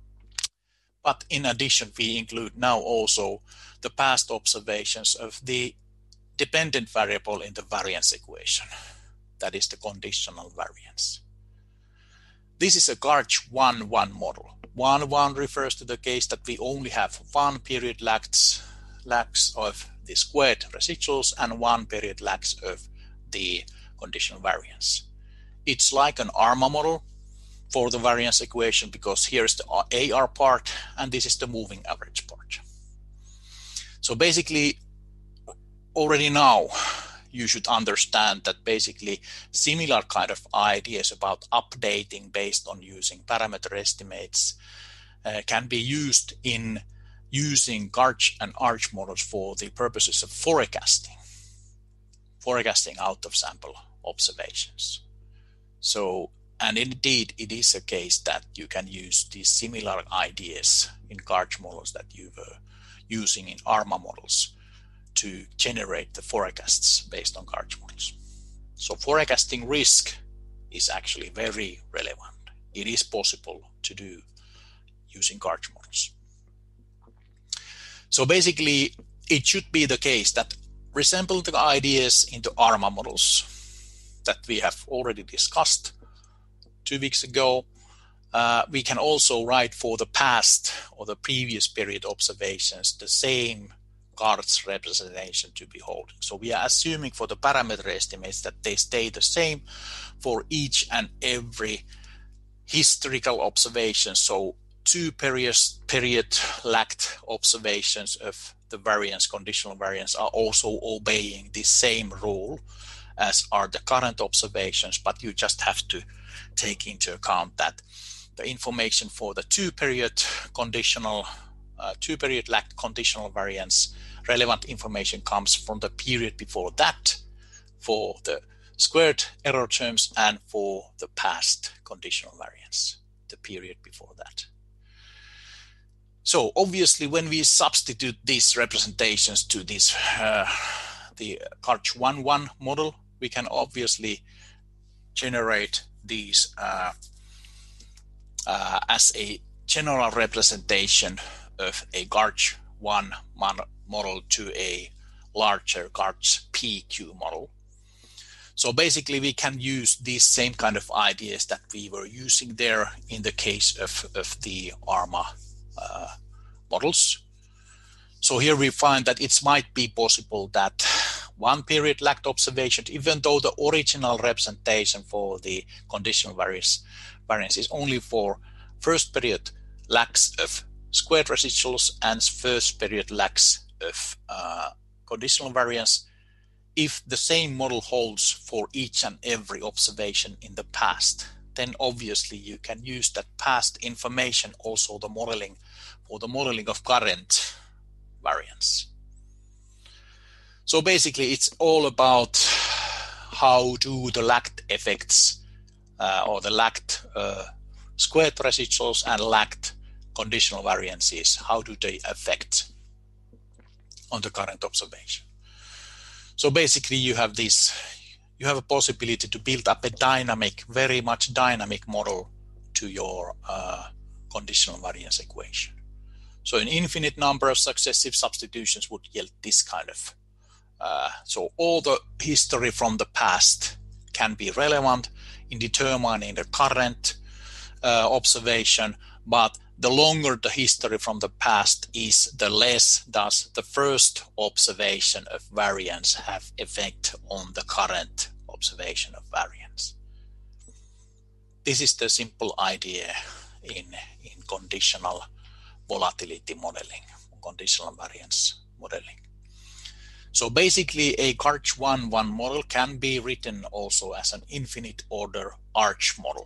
but in addition we include now also the past observations of the dependent variable in the variance equation, that is the conditional variance. This is a Karch 1-1 model. 1-1 refers to the case that we only have 1 period lags of the squared residuals and 1 period lags of the conditional variance. It's like an ARMA model for the variance equation, because here's the AR part and this is the moving average part. So basically already now you should understand that basically similar kind of ideas about updating based on using parameter estimates can be used in using GARCH and ARCH models for the purposes of forecasting out of sample observations. So, and indeed, it is a case that you can use these similar ideas in GARCH models that you were using in ARMA models to generate the forecasts based on GARCH models. So forecasting risk is actually very relevant. It is possible to do using GARCH models. So basically, it should be the case that resemble the ideas into ARMA models that we have already discussed 2 weeks ago. We can also write for the past or the previous period observations the same GARCH representation to be holding. So we are assuming for the parameter estimates that they stay the same for each and every historical observation. So 2 period lagged observations of the variance, conditional variance, are also obeying the same rule as are the current observations, but you just have to take into account that the information for the 2 period lagged conditional variance relevant information comes from the period before that for the squared error terms and for the past conditional variance, the period before that. So obviously when we substitute these representations to this the GARCH 1.1 model, we can obviously generate these as a general representation of a GARCH 1 model to a larger GARCH PQ model. So basically we can use these same kind of ideas that we were using there in the case of the ARMA models. So here we find that it might be possible that 1 period lagged observation, even though the original representation for the conditional variance is only for first period lags of squared residuals and first period lags of conditional variance, if the same model holds for each and every observation in the past, then obviously you can use that past information also the modeling for the modeling of current variance. So basically it's all about how do the lagged effects or the lagged squared residuals and lagged conditional variances, how do they affect on the current observation. So basically you have a possibility to build up a dynamic, very much dynamic model to your conditional variance equation. So an infinite number of successive substitutions would yield this kind of, so all the history from the past can be relevant in determining the current observation, but the longer the history from the past is, the less does the first observation of variance have effect on the current observation of variance. This is the simple idea in conditional volatility modeling, conditional variance modeling. So basically a GARCH 1.1 model can be written also as an infinite order ARCH model.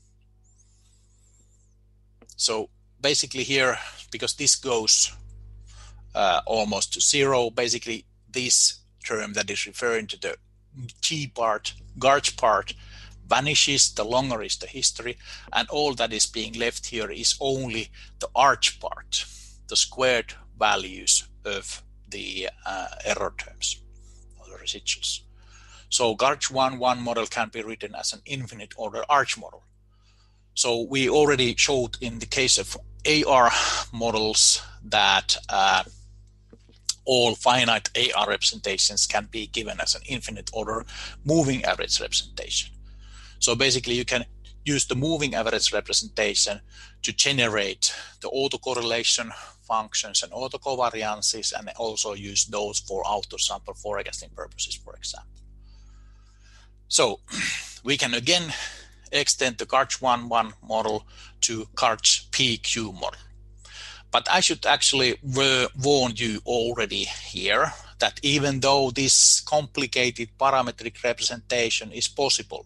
So basically here, because this goes almost to zero, basically this term that is referring to the G part, GARCH part, vanishes the longer is the history, and all that is being left here is only the ARCH part, the squared values of the error terms, or the residuals. So GARCH 1.1 model can be written as an infinite order ARCH model. So we already showed in the case of AR models that all finite AR representations can be given as an infinite order moving average representation. So basically you can use the moving average representation to generate the autocorrelation functions and autocovariances, and also use those for auto-sample forecasting purposes, for example. So we can again extend the GARCH 1.1 model to GARCH PQ model. But I should actually warn you already here that even though this complicated parametric representation is possible,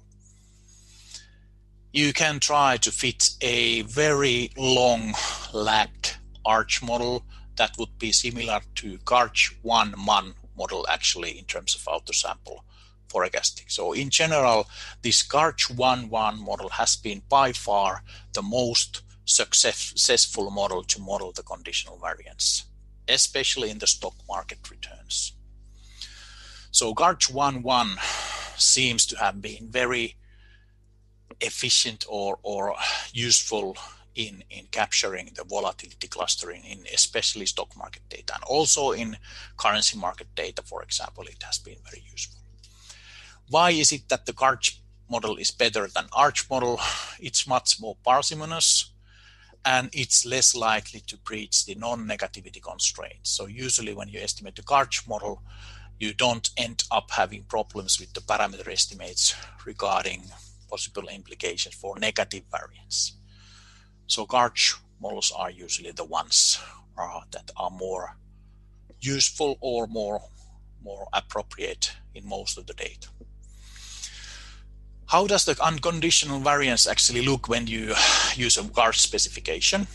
you can try to fit a very long lagged arch model that would be similar to GARCH1-MAN model actually in terms of autosample forecasting. So in general, this GARCH1-MAN model has been by far the most successful model to model the conditional variance, especially in the stock market returns. So GARCH1-MAN seems to have been very efficient or useful in capturing the volatility clustering in especially stock market data, and also in currency market data, for example, it has been very useful. Why is it that the GARCH model is better than ARCH model? It's much more parsimonious and it's less likely to breach the non-negativity constraints. So usually when you estimate the GARCH model, you don't end up having problems with the parameter estimates regarding possible implications for negative variance. So GARCH models are usually the ones that are more useful or more appropriate in most of the data. How does the unconditional variance actually look when you use a GARCH specification?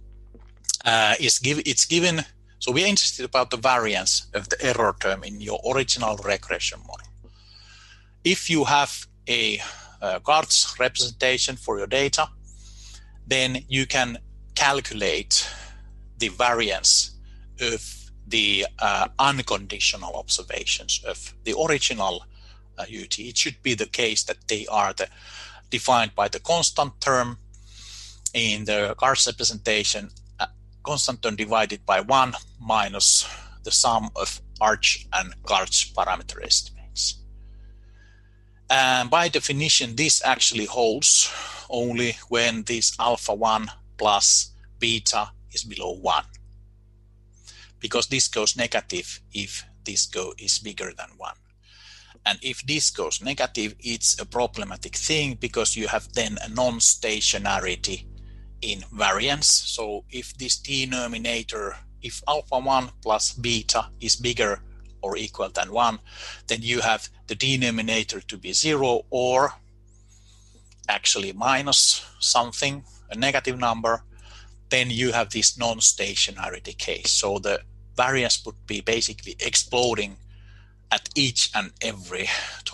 It's given, so we're interested about the variance of the error term in your original regression model. If you have a GARCH representation for your data, then you can calculate the variance of the unconditional observations of the original UT. It should be the case that they are defined by the constant term in the GARCH representation, constant term divided by 1 minus the sum of ARCH and GARCH parameter estimates. And by definition, this actually holds only when this alpha 1 plus beta is below 1. Because this goes negative if this is bigger than 1. And if this goes negative, it's a problematic thing because you have then a non-stationarity in variance. So if this denominator, if alpha 1 plus beta is bigger or equal than 1, then you have the denominator to be 0 or actually minus something, a negative number, then you have this non-stationarity case. So the variance would be basically exploding at each and every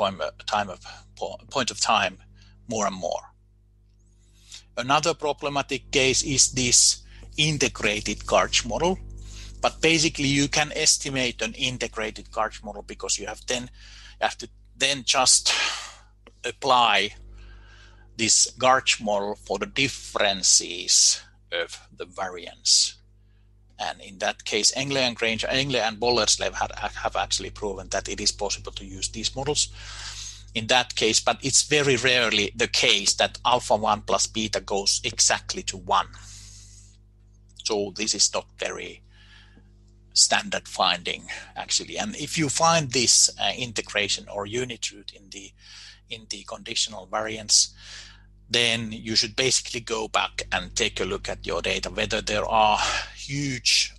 point of time more and more. Another problematic case is this integrated GARCH model. But basically, you can estimate an integrated GARCH model because you have to then just apply this GARCH model for the differences of the variance. And in that case, Engle and Bollerslev have actually proven that it is possible to use these models in that case, but it's very rarely the case that alpha 1 plus beta goes exactly to 1. So this is not very standard finding actually. And if you find this integration or unit root in the conditional variance, then you should basically go back and take a look at your data, whether there are huge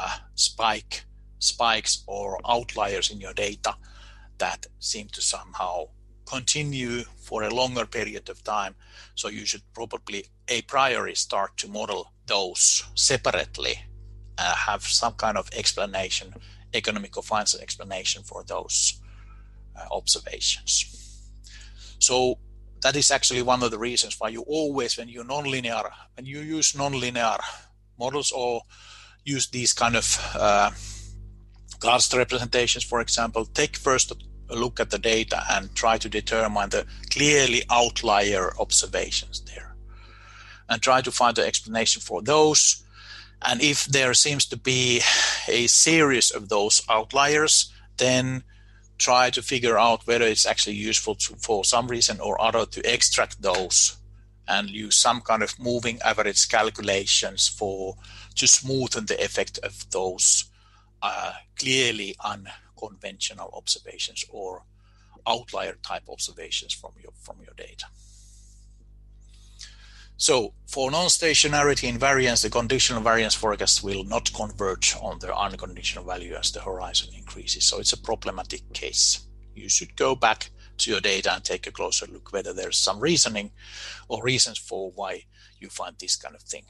spikes or outliers in your data that seem to somehow continue for a longer period of time. So you should probably a priori start to model those separately, have some kind of explanation, economic or financial explanation for those observations. So that is actually one of the reasons why you always, when you use nonlinear models or use these kind of GARCH representations, for example, take first a look at the data and try to determine the clearly outlier observations there, and try to find the explanation for those. And if there seems to be a series of those outliers, then try to figure out whether it's actually useful for some reason or other to extract those and use some kind of moving average calculations to smoothen the effect of those clearly unconventional observations or outlier type observations from your data. So for non-stationarity invariance, the conditional variance forecast will not converge on the unconditional value as the horizon increases. So it's a problematic case. You should go back to your data and take a closer look whether there's some reasoning or reasons for why you find this kind of thing.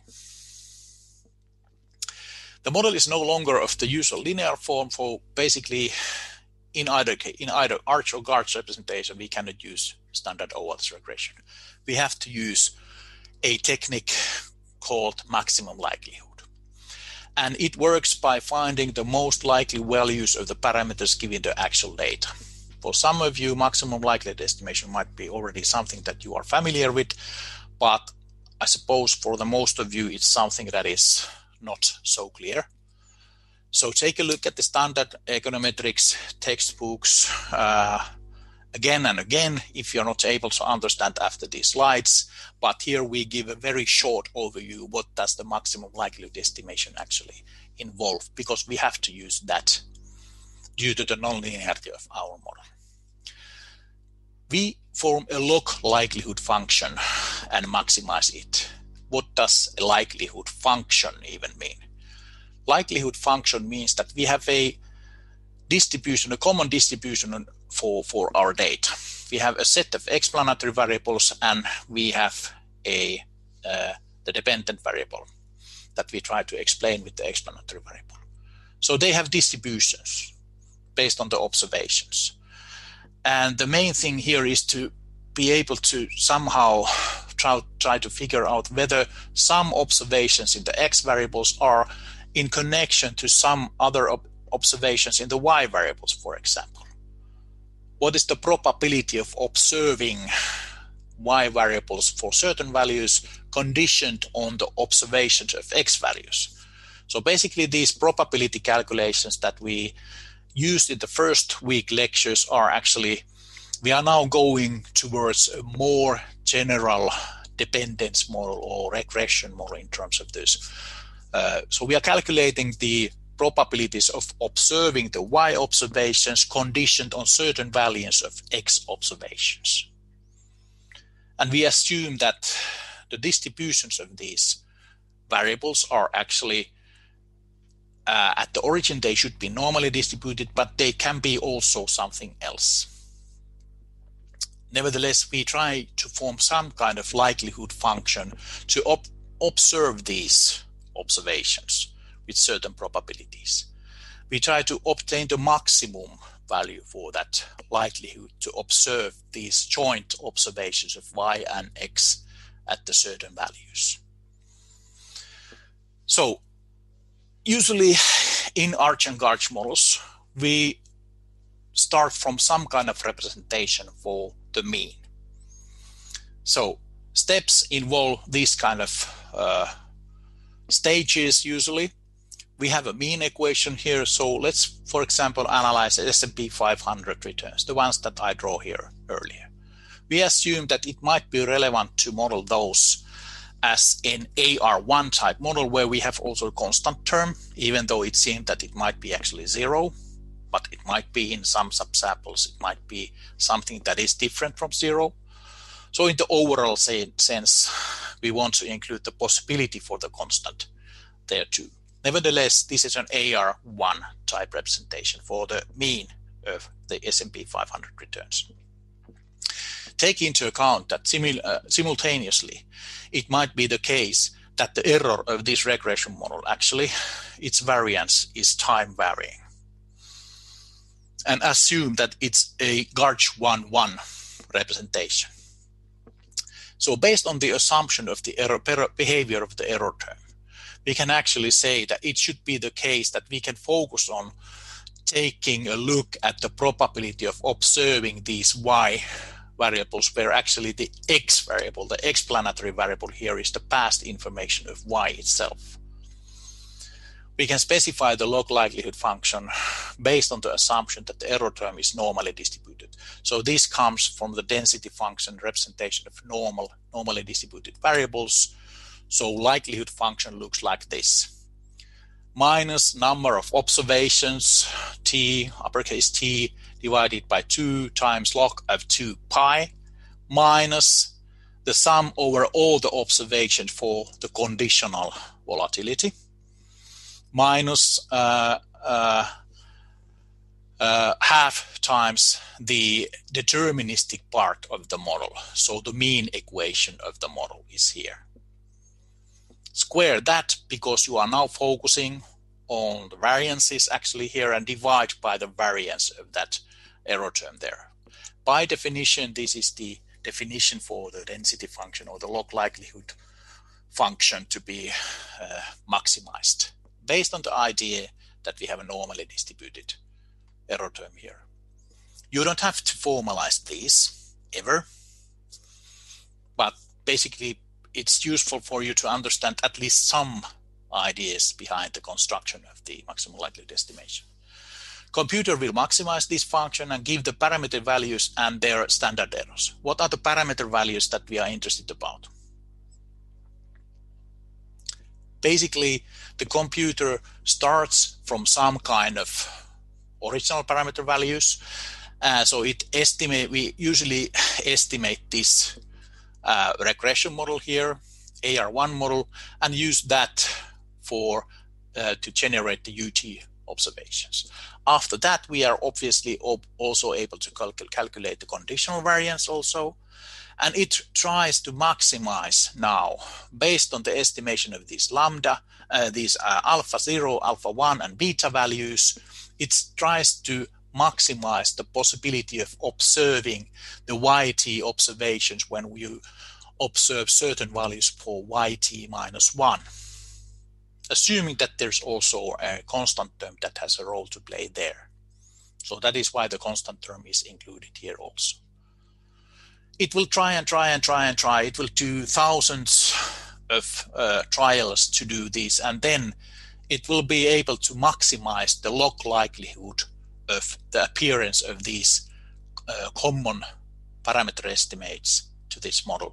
The model is no longer of the usual linear form. For basically in either arch or Garch representation, we cannot use standard OLS regression. We have to use a technique called maximum likelihood. And it works by finding the most likely values of the parameters given the actual data. For some of you, maximum likelihood estimation might be already something that you are familiar with, but I suppose for the most of you, it's something that is not so clear. So take a look at the standard econometrics textbooks again and again if you're not able to understand after these slides. But here we give a very short overview. What does the maximum likelihood estimation actually involve? Because we have to use that due to the nonlinearity of our model. We form a log likelihood function and maximize it. What does a likelihood function even mean? Likelihood function means that we have a distribution, a common distribution for our data. We have a set of explanatory variables and we have the dependent variable that we try to explain with the explanatory variable. So they have distributions based on the observations. And the main thing here is to be able to somehow try to figure out whether some observations in the x variables are in connection to some other observations in the y variables, for example. What is the probability of observing y variables for certain values conditioned on the observations of x values? So basically these probability calculations that we used in the first week lectures are actually, we are now going towards a more general dependence model or regression model in terms of this. So we are calculating the probabilities of observing the y observations conditioned on certain values of x observations. And we assume that the distributions of these variables are actually at the origin they should be normally distributed, but they can be also something else. Nevertheless, we try to form some kind of likelihood function to observe these observations with certain probabilities. We try to obtain the maximum value for that likelihood to observe these joint observations of y and x at the certain values. So usually in Arch and Garch models, we start from some kind of representation for the mean. So steps involve these kind of stages usually. We have a mean equation here. So let's, for example, analyze S&P 500 returns, the ones that I draw here earlier. We assume that it might be relevant to model those as an AR1 type model where we have also a constant term, even though it seems that it might be actually zero, but it might be in some subsamples, it might be something that is different from zero. So in the overall sense, we want to include the possibility for the constant there too. Nevertheless, this is an AR1 type representation for the mean of the S&P 500 returns. Take into account that simultaneously, it might be the case that the error of this regression model actually, its variance is time varying. And assume that it's a Garch 1-1 representation. So based on the assumption of the error behavior of the error term, we can actually say that it should be the case that we can focus on taking a look at the probability of observing these y variables where actually the x variable, the explanatory variable here is the past information of y itself. We can specify the log likelihood function based on the assumption that the error term is normally distributed. So this comes from the density function representation of normally distributed variables. So likelihood function looks like this. Minus number of observations, t, uppercase t, divided by 2 times log of 2 pi, minus the sum over all the observations for the conditional volatility minus half times the deterministic part of the model. So the mean equation of the model is here. Square that, because you are now focusing on the variances actually here, and divide by the variance of that error term there. By definition, this is the definition for the density function or the log likelihood function to be maximized, based on the idea that we have a normally distributed error term here. You don't have to formalize these ever, but basically it's useful for you to understand at least some ideas behind the construction of the maximum likelihood estimation. Computer will maximize this function and give the parameter values and their standard errors. What are the parameter values that we are interested about? Basically, the computer starts from some kind of original parameter values. So we usually estimate this regression model here, AR1 model, and use that to generate the UT observations. After that, we are obviously also able to calculate the conditional variance also, and it tries to maximize now, based on the estimation of these lambda, these alpha 0, alpha 1, and beta values. It tries to maximize the possibility of observing the YT observations when you observe certain values for YT minus 1, assuming that there's also a constant term that has a role to play there. So that is why the constant term is included here also. It will try and try and try and try. It will do thousands of trials to do this, and then it will be able to maximize the log likelihood of the appearance of these common parameter estimates to this model.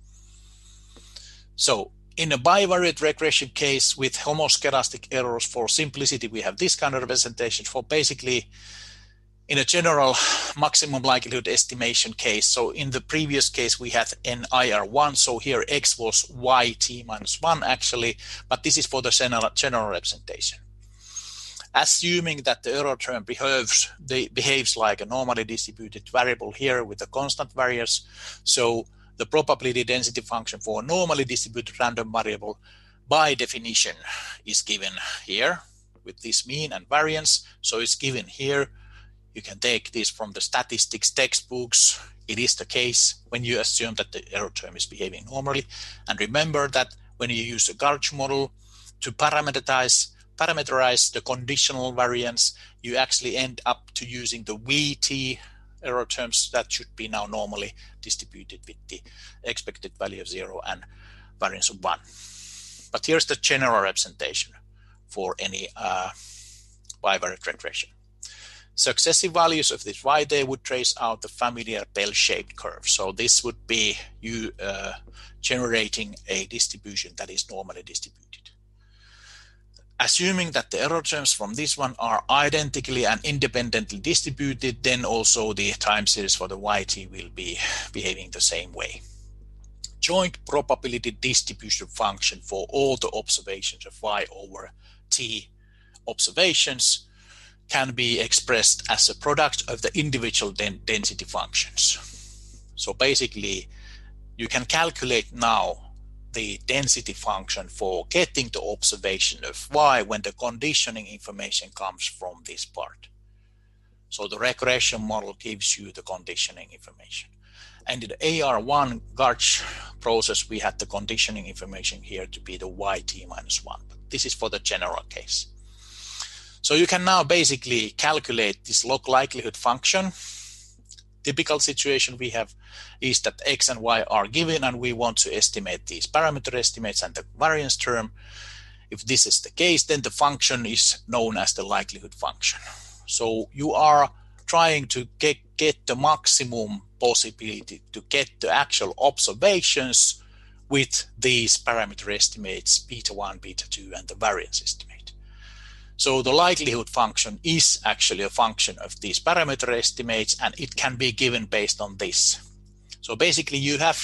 So in a bivariate regression case with homoscedastic errors, for simplicity, we have this kind of representation. For basically, in a general maximum likelihood estimation case, so in the previous case we had NIR1, so here X was YT minus 1 actually, but this is for the general representation. Assuming that the error term behaves like a normally distributed variable here with a constant variance, so the probability density function for a normally distributed random variable by definition is given here with this mean and variance. So it's given here. You can take this from the statistics textbooks. It is the case when you assume that the error term is behaving normally. And remember that when you use a Garch model to parameterize the conditional variance, you actually end up to using the VT error terms that should be now normally distributed with the expected value of 0 and variance of 1. But here's the general representation for any bivariate regression. Successive values of this y, they would trace out the familiar bell-shaped curve. So this would be you generating a distribution that is normally distributed. Assuming that the error terms from this one are identically and independently distributed, then also the time series for the YT will be behaving the same way. Joint probability distribution function for all the observations of Y over T observations can be expressed as a product of the individual density functions. So basically, you can calculate now the density function for getting the observation of Y when the conditioning information comes from this part. So the regression model gives you the conditioning information. And in the AR1 Garch process, we had the conditioning information here to be the YT minus 1. But this is for the general case. So you can now basically calculate this log likelihood function. Typical situation we have is that X and Y are given and we want to estimate these parameter estimates and the variance term. If this is the case, then the function is known as the likelihood function. So you are trying to get the maximum possibility to get the actual observations with these parameter estimates, beta 1, beta 2, and the variance estimate. So the likelihood function is actually a function of these parameter estimates, and it can be given based on this. So basically you have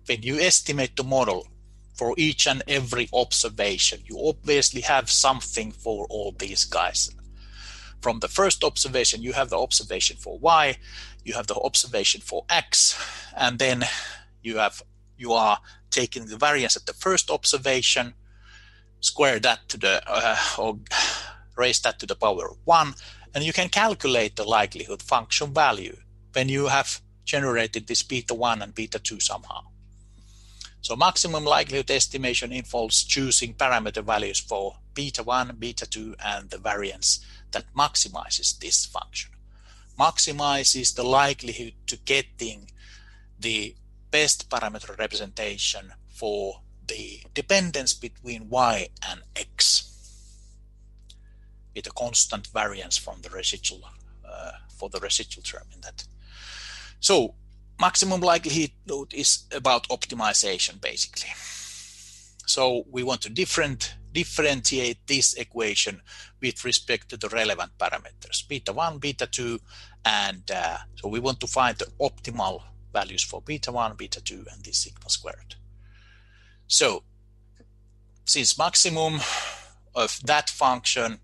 when you estimate the model for each and every observation, you obviously have something for all these guys. From the first observation, you have the observation for y, you have the observation for x, and then you are taking the variance at the first observation, square that to the or raise that to the power of 1, and you can calculate the likelihood function value when you have generated this beta 1 and beta 2 somehow. So maximum likelihood estimation involves choosing parameter values for beta 1, beta 2, and the variance that maximizes this function. Maximizes the likelihood to getting the best parameter representation for the dependence between y and x with a constant variance from the residual for the residual term in that. So maximum likelihood is about optimization basically. So we want to differentiate this equation with respect to the relevant parameters, beta 1, beta 2, and so we want to find the optimal values for beta 1, beta 2, and this sigma squared. So since maximum of that function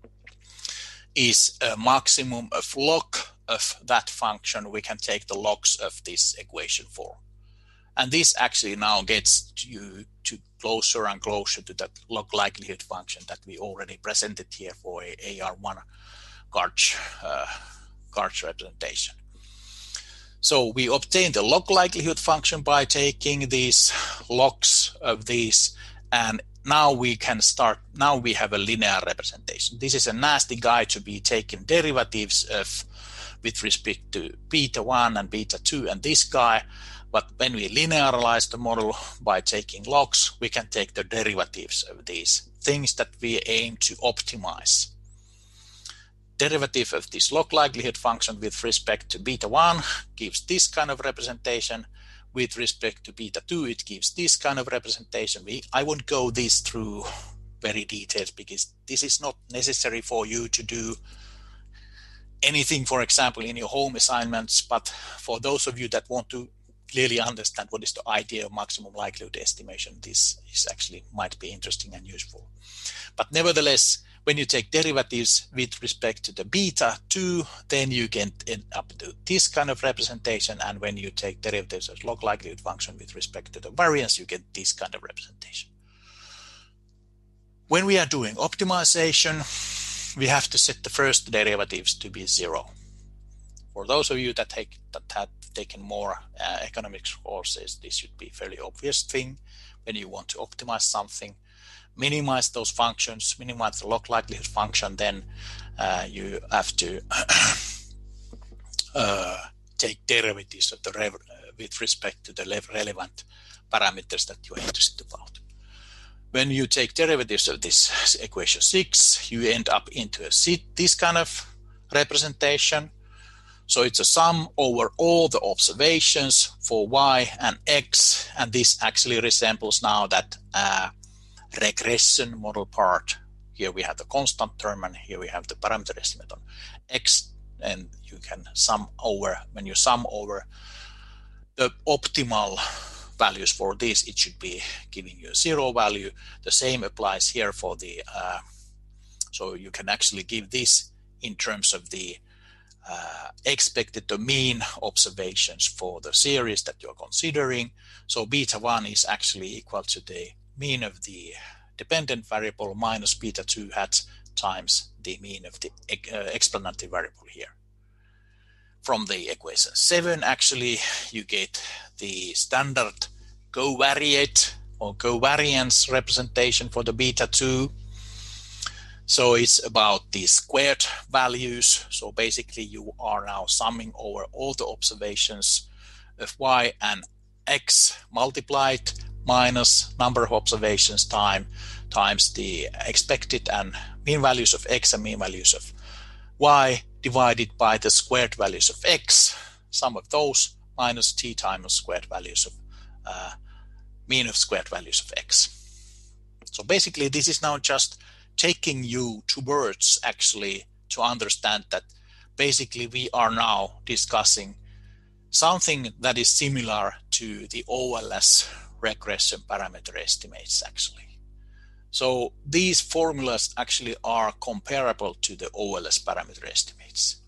is a maximum of log of that function, we can take the logs of this equation form. And this actually now gets you to closer and closer to that log likelihood function that we already presented here for a AR1 Garch representation. So we obtain the log likelihood function by taking these logs of these, and now we can start, now we have a linear representation. This is a nasty guy to be taking derivatives of with respect to beta 1 and beta 2 and this guy, but when we linearize the model by taking logs, we can take the derivatives of these things that we aim to optimize. Derivative of this log likelihood function with respect to beta 1 gives this kind of representation. With respect to beta 2, it gives this kind of representation. I won't go this through very detailed because this is not necessary for you to do anything, for example, in your home assignments, but for those of you that want to clearly understand what is the idea of maximum likelihood estimation, this is actually might be interesting and useful. But nevertheless, when you take derivatives with respect to the beta 2, then you can end up to this kind of representation, and when you take derivatives of log likelihood function with respect to the variance, you get this kind of representation. When we are doing optimization, we have to set the first derivatives to be 0. For those of you that have taken more economics courses, this should be a fairly obvious thing. When you want to optimize something, minimize those functions, minimize the log likelihood function, then you have to take derivatives of the with respect to the relevant parameters that you are interested about. When you take derivatives of this equation 6, you end up into this kind of representation. So it's a sum over all the observations for y and x, and this actually resembles now that regression model part. Here we have the constant term, and here we have the parameter estimate on x, and you can sum over. When you sum over the optimal values for this, it should be giving you a 0 value. The same applies here for the so you can actually give this in terms of the expected the mean observations for the series that you're considering. So beta 1 is actually equal to the mean of the dependent variable minus beta 2 hat times the mean of the explanatory variable here. From the equation 7, actually, you get the standard covariate or covariance representation for the beta 2. So it's about the squared values. So basically, you are now summing over all the observations of y and x multiplied minus number of observations times the expected and mean values of x and mean values of y divided by the squared values of x, sum of those, minus t times squared values of mean of squared values of x. So basically, this is now just taking you towards actually to understand that basically we are now discussing something that is similar to the OLS regression parameter estimates actually. So these formulas actually are comparable to the OLS parameter estimates.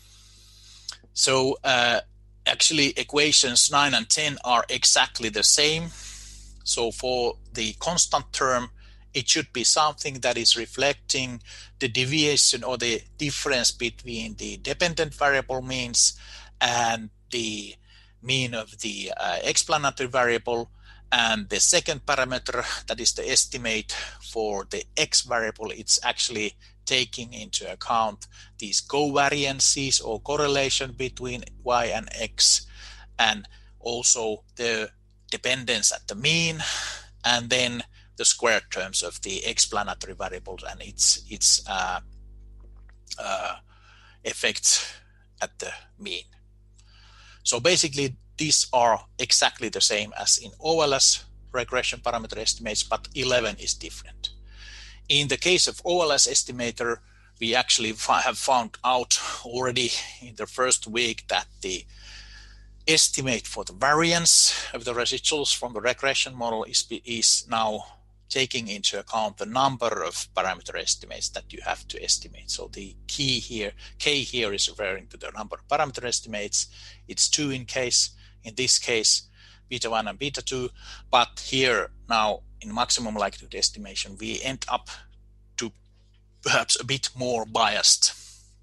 So actually equations 9 and 10 are exactly the same. So for the constant term, it should be something that is reflecting the deviation or the difference between the dependent variable means and the mean of the explanatory variable. And the second parameter, that is the estimate for the x variable, it's actually taking into account these covariances or correlation between y and x, and also the dependence at the mean, and then the square terms of the explanatory variables and its effects at the mean. So basically, these are exactly the same as in OLS regression parameter estimates, but 11 is different. In the case of OLS estimator, we actually have found out already in the first week that the estimate for the variance of the residuals from the regression model is now taking into account the number of parameter estimates that you have to estimate. So the key here, K here, is referring to the number of parameter estimates. It's 2 in this case, beta 1 and beta 2. But here now in maximum likelihood estimation, we end up to perhaps a bit more biased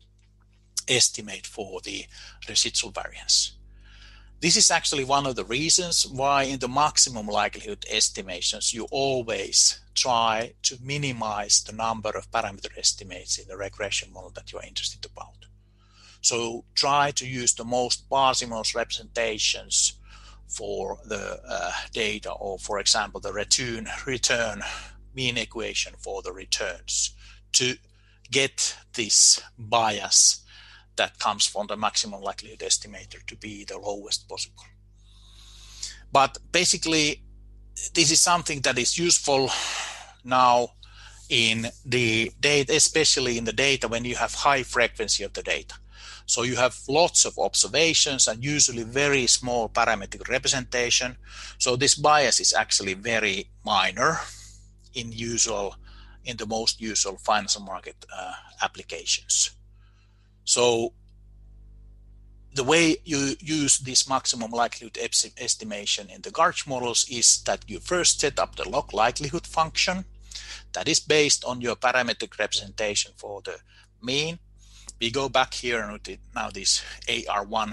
estimate for the residual variance. This is actually one of the reasons why in the maximum likelihood estimations, you always try to minimize the number of parameter estimates in the regression model that you're interested about. So try to use the most parsimonious representations for the data, or for example, the return mean equation for the returns to get this bias that comes from the maximum likelihood estimator to be the lowest possible. But basically, this is something that is useful now in the data, especially in the data when you have high frequency of the data. So you have lots of observations and usually very small parametric representation. So this bias is actually very minor in the most usual financial market applications. So the way you use this maximum likelihood estimation in the GARCH models is that you first set up the log likelihood function that is based on your parametric representation for the mean. We go back here and now this AR1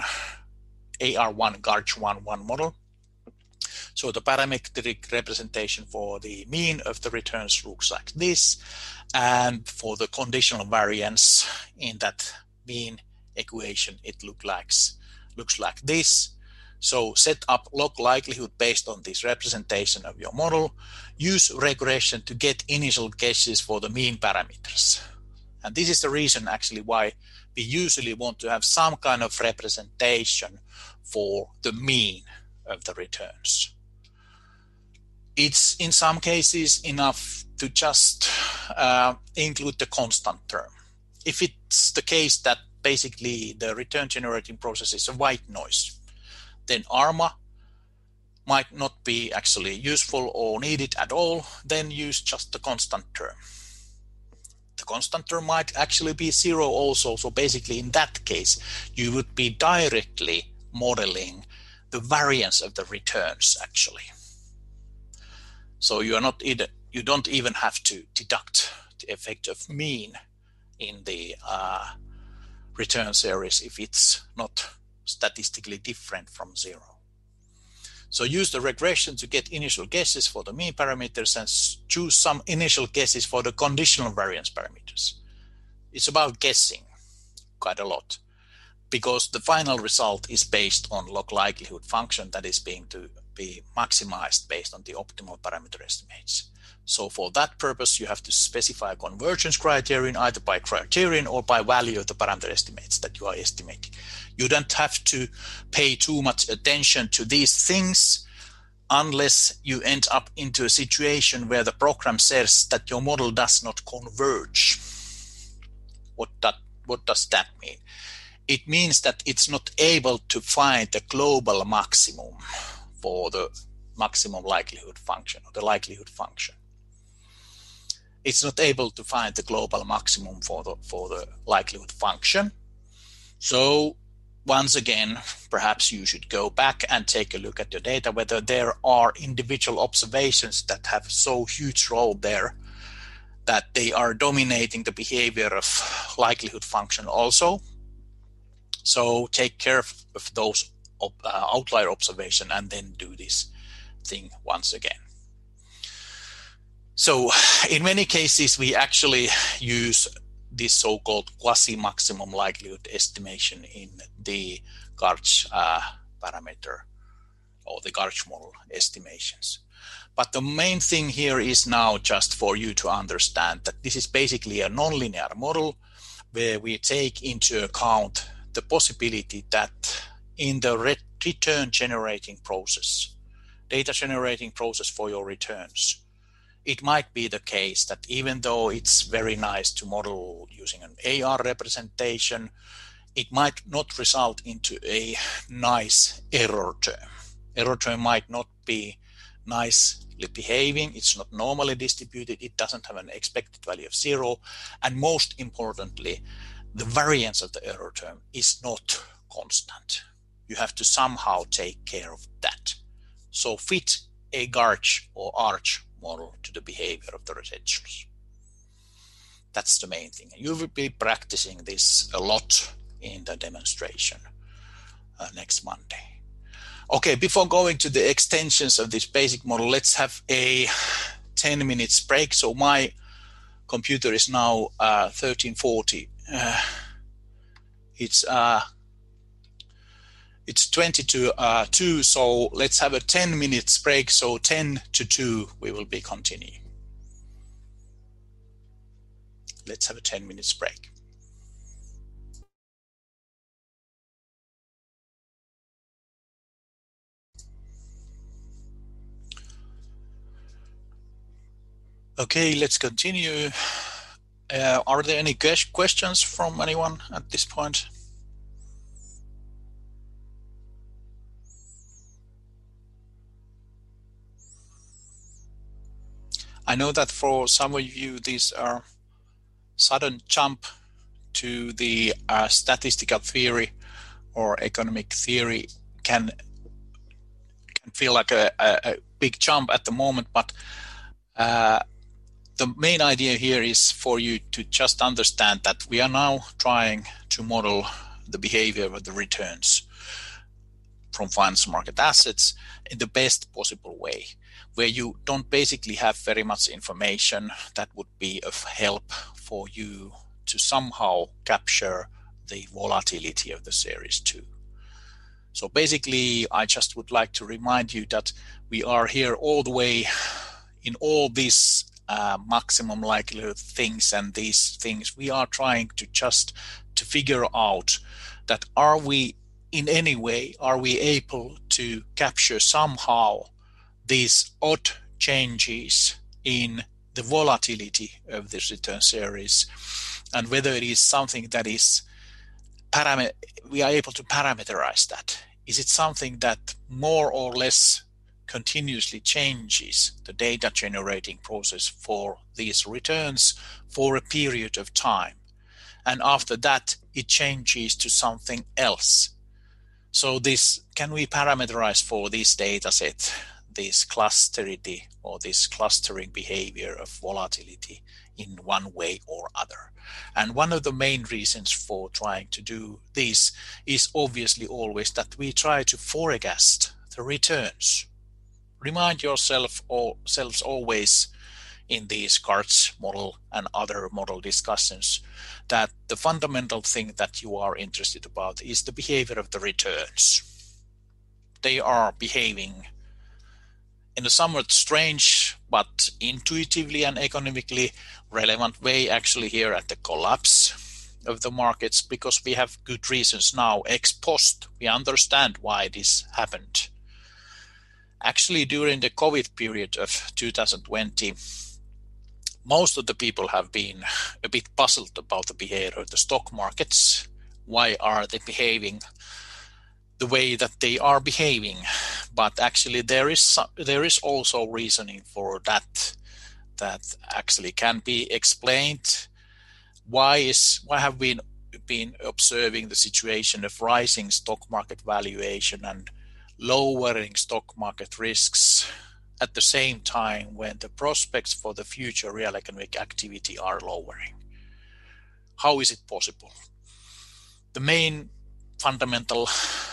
GARCH1 model. So the parametric representation for the mean of the returns looks like this, and for the conditional variance in that mean equation, it looks like this. So set up log likelihood based on this representation of your model. Use regression to get initial guesses for the mean parameters. And this is the reason actually why we usually want to have some kind of representation for the mean of the returns. It's in some cases enough to just include the constant term. If it's the case that basically the return generating process is a white noise, then ARMA might not be actually useful or needed at all. Then use just the constant term. The constant term might actually be 0 also. So basically in that case, you would be directly modeling the variance of the returns actually. So you don't even have to deduct the effect of mean in the return series if it's not statistically different from 0. So use the regression to get initial guesses for the mean parameters and choose some initial guesses for the conditional variance parameters. It's about guessing quite a lot because the final result is based on log likelihood function that is being to be maximized based on the optimal parameter estimates. So for that purpose, you have to specify a convergence criterion either by criterion or by value of the parameter estimates that you are estimating. You don't have to pay too much attention to these things unless you end up into a situation where the program says that your model does not converge. What does that mean? it means that it's not able to find the global maximum for the maximum likelihood function, or the likelihood function. It's not able to find the global maximum for the likelihood function. So once again, perhaps you should go back and take a look at your data, whether there are individual observations that have so huge role there that they are dominating the behavior of likelihood function also. So take care of those outlier observation and then do this thing once again. So in many cases, we actually use this so-called quasi-maximum likelihood estimation in the Garch parameter or the Garch model estimations. But the main thing here is now just for you to understand that this is basically a nonlinear model where we take into account the possibility that in the return generating process, data generating process for your returns, it might be the case that even though it's very nice to model using an AR representation, it might not result into a nice error term. Error term might not be nicely behaving, it's not normally distributed, it doesn't have an expected value of 0, and most importantly, the variance of the error term is not constant. You have to somehow take care of that. So fit a Garch or Arch model to the behavior of the residuals. That's the main thing. You will be practicing this a lot in the demonstration next Monday. Okay, before going to the extensions of this basic model, let's have a 10 minutes break. So my computer is now 1340. It's 20 to 2, so let's have a 10 minutes break. So 10 to 2 we will be continuing. Let's have a 10 minutes break. Okay, let's continue. Are there any questions from anyone at this point? I know that for some of you, these are sudden jump to the statistical theory or economic theory can feel like a big jump at the moment, but the main idea here is for you to just understand that we are now trying to model the behavior of the returns from financial market assets in the best possible way, where you don't basically have very much information that would be of help for you to somehow capture the volatility of the series 2. So basically, I just would like to remind you that we are here all the way in all these maximum likelihood things and these things. We are trying to just to figure out that are we in any way, are we able to capture somehow these odd changes in the volatility of this return series, and whether it is something that is we are able to parameterize that. Is it something that more or less continuously changes the data generating process for these returns for a period of time, and after that it changes to something else? So this, can we parameterize for this data set this clusterity or this clustering behavior of volatility in one way or other? And one of the main reasons for trying to do this is obviously always that we try to forecast the returns. Remind yourselves always in these Garch model and other model discussions that the fundamental thing that you are interested about is the behavior of the returns. They are behaving in a somewhat strange but intuitively and economically relevant way actually here at the collapse of the markets, because we have good reasons now ex post. We understand why this happened. Actually, during the COVID period of 2020, most of the people have been a bit puzzled about the behavior of the stock markets why are they behaving the way that they are behaving. But actually there is also reasoning for that actually can be explained. Why have we been observing the situation of rising stock market valuation and lowering stock market risks at the same time when the prospects for the future real economic activity are lowering? How is it possible? The main fundamental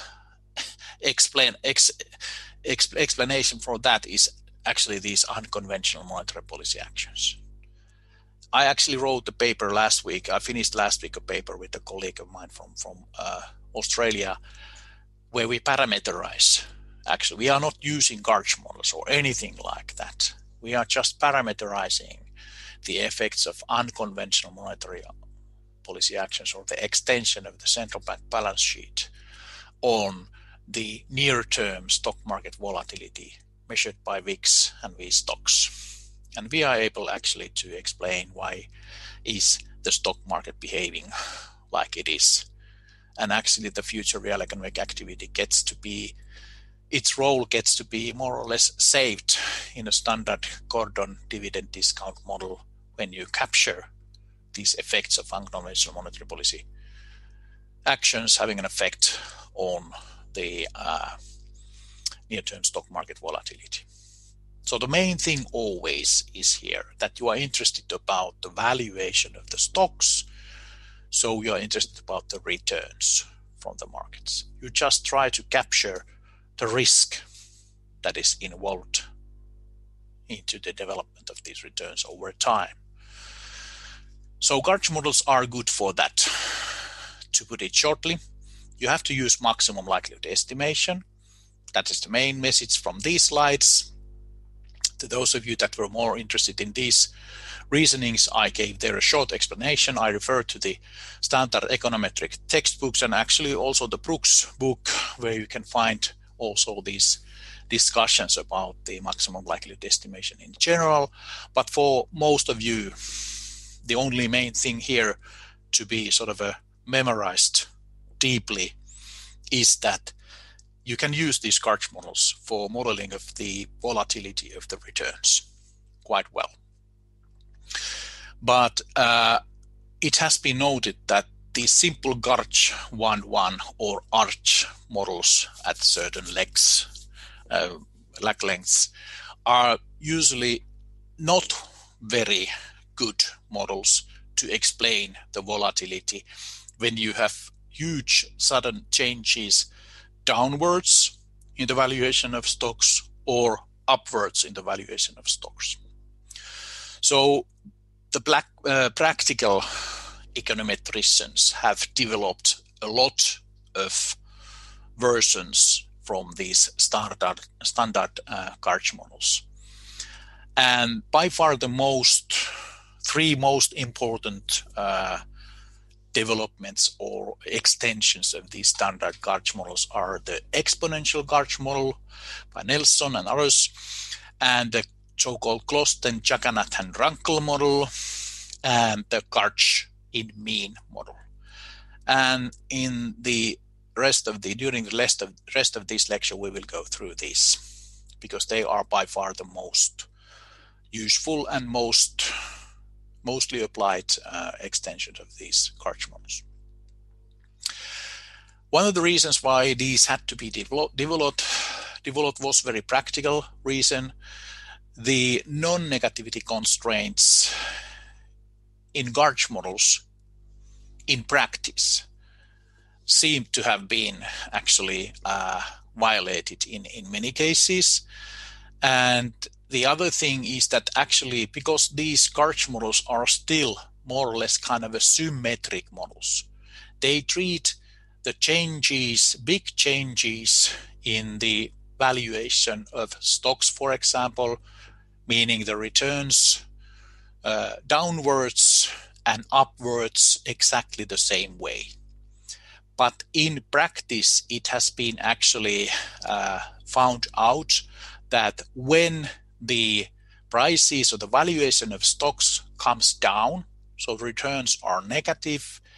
explanation for that is actually these unconventional monetary policy actions. I actually wrote a paper last week. I finished last week a paper with a colleague of mine from Australia, where we parameterize. Actually, we are not using Garch models or anything like that. We are just parameterizing the effects of unconventional monetary policy actions, or the extension of the central bank balance sheet, on the near-term stock market volatility measured by VIX and VSTOXX. And we are able actually to explain why is the stock market behaving like it is. And actually the future real economic activity its role gets to be more or less saved in a standard Gordon dividend discount model when you capture these effects of unconventional monetary policy actions having an effect on the near-term stock market volatility. So the main thing always is here that you are interested about the valuation of the stocks. So you are interested about the returns from the markets. You just try to capture the risk that is involved into the development of these returns over time. So Garch models are good for that. To put it shortly, you have to use maximum likelihood estimation. That is the main message from these slides. To those of you that were more interested in these reasonings, I gave there a short explanation. I refer to the standard econometric textbooks and actually also the Brooks book, where you can find also these discussions about the maximum likelihood estimation in general. But for most of you, the only main thing here to be sort of memorized deeply is that you can use these Garch models for modeling of the volatility of the returns quite well. But it has been noted that the simple Garch 1-1 or ARCH models at certain lag lengths are usually not very good models to explain the volatility when you have huge sudden changes downwards in the valuation of stocks or upwards in the valuation of stocks. So the practical econometricians have developed a lot of versions from these standard Garch models. And by far the three most important developments or extensions of these standard Garch models are the exponential Garch model by Nelson and others, and the so-called Klosten, Jagannath, and Runkle model, and the Garch in mean model. And in the during the rest of this lecture, we will go through these because they are by far the most useful and mostly applied extensions of these Garch models. One of the reasons why these had to be developed was very practical reason. The non-negativity constraints in Garch models in practice seem to have been actually violated in many cases. And the other thing is that actually, because these Garch models are still more or less kind of a symmetric models, they treat the changes, big changes in the valuation of stocks, for example, meaning the returns downwards and upwards exactly the same way. But in practice, it has been actually found out that when the prices or the valuation of stocks comes down, so returns are negative,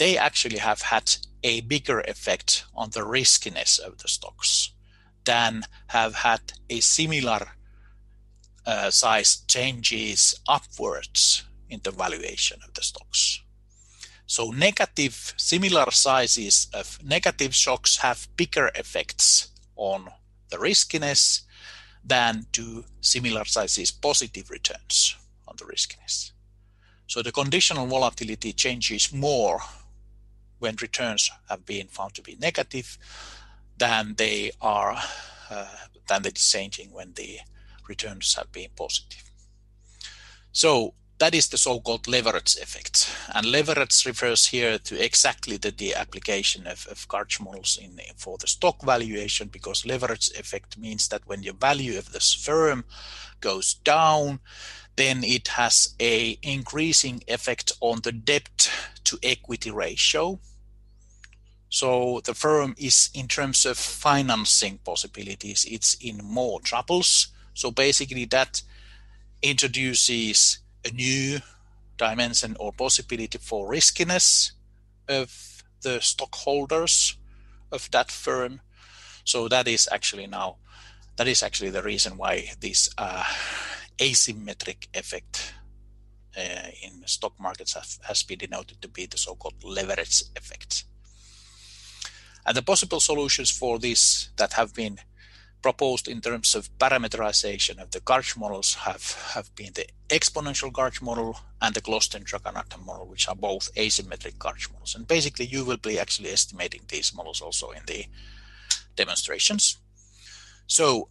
they actually have had a bigger effect on the riskiness of the stocks than have had a similar size changes upwards in the valuation of the stocks. So similar sizes of negative shocks have bigger effects on the riskiness than do similar sizes positive returns on the riskiness. So the conditional volatility changes more when returns have been found to be negative than they are changing when the returns have been positive. So that is the so-called leverage effect. And leverage refers here to exactly the application of Karch models for the stock valuation, because leverage effect means that when the value of this firm goes down, then it has a increasing effect on the debt to equity ratio. So the firm is, in terms of financing possibilities, it's in more troubles. So basically that introduces a new dimension or possibility for riskiness of the stockholders of that firm. So that is actually the reason why this asymmetric effect in stock markets has been denoted to be the so-called leverage effect. And the possible solutions for this that have been proposed in terms of parameterization of the Karch models have been the exponential Karch model and the Glosten-Draganathan model, which are both asymmetric Karch models. And basically you will be actually estimating these models also in the demonstrations. So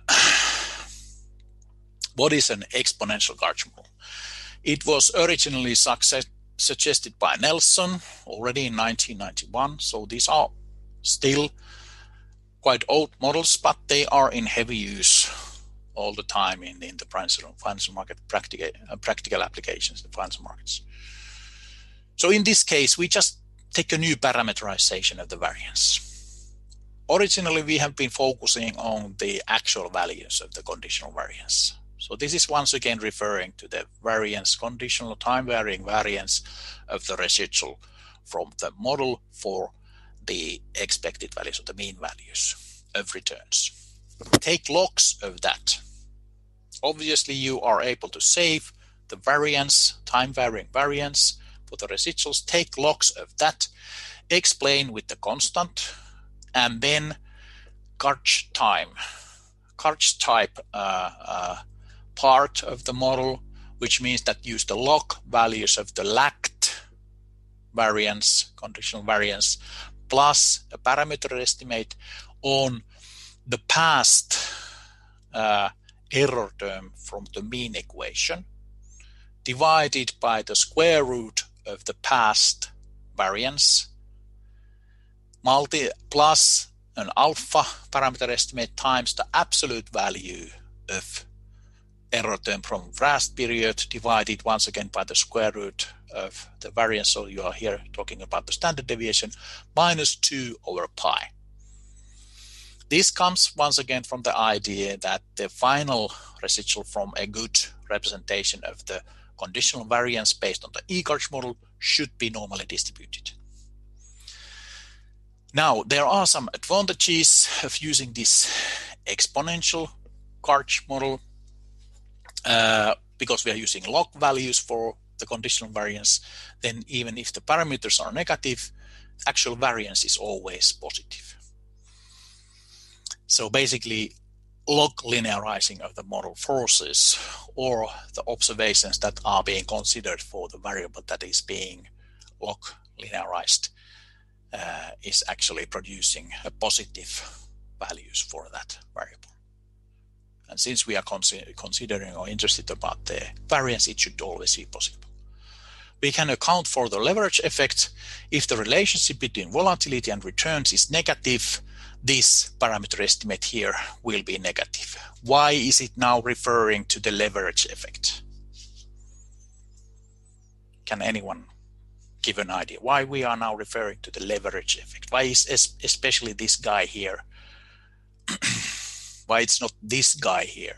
what is an exponential Karch model? It was originally suggested by Nelson already in 1991. So these are still quite old models, but they are in heavy use all the time in the financial market practical applications in the financial markets. So in this case, we just take a new parameterization of the variance. Originally, we have been focusing on the actual values of the conditional variance. So this is once again referring to the variance, conditional time varying variance of the residual from the model for the expected values or the mean values of returns. Take logs of that. Obviously, you are able to save the variance, time varying variance for the residuals. Take logs of that, explain with the constant, and then Karch type part of the model, which means that use the log values of the lagged variance, conditional variance, plus a parameter estimate on the past error term from the mean equation, divided by the square root of the past variance, plus an alpha parameter estimate times the absolute value of error term from last period, divided once again by the square root of the variance. So you are here talking about the standard deviation minus 2 over pi. This comes once again from the idea that the final residual from a good representation of the conditional variance based on the E-Karch model should be normally distributed. Now, there are some advantages of using this exponential Karch model because we are using log values for the conditional variance. Then even if the parameters are negative, actual variance is always positive. So basically, log linearizing of the model forces or the observations that are being considered for the variable that is being log linearized is actually producing a positive values for that variable. And since we are considering or interested about the variance, it should always be possible. We can account for the leverage effect. If the relationship between volatility and returns is negative, this parameter estimate here will be negative. Why is it now referring to the leverage effect? Can anyone give an idea why we are now referring to the leverage effect? Why is especially this guy here? Why it's not this guy here?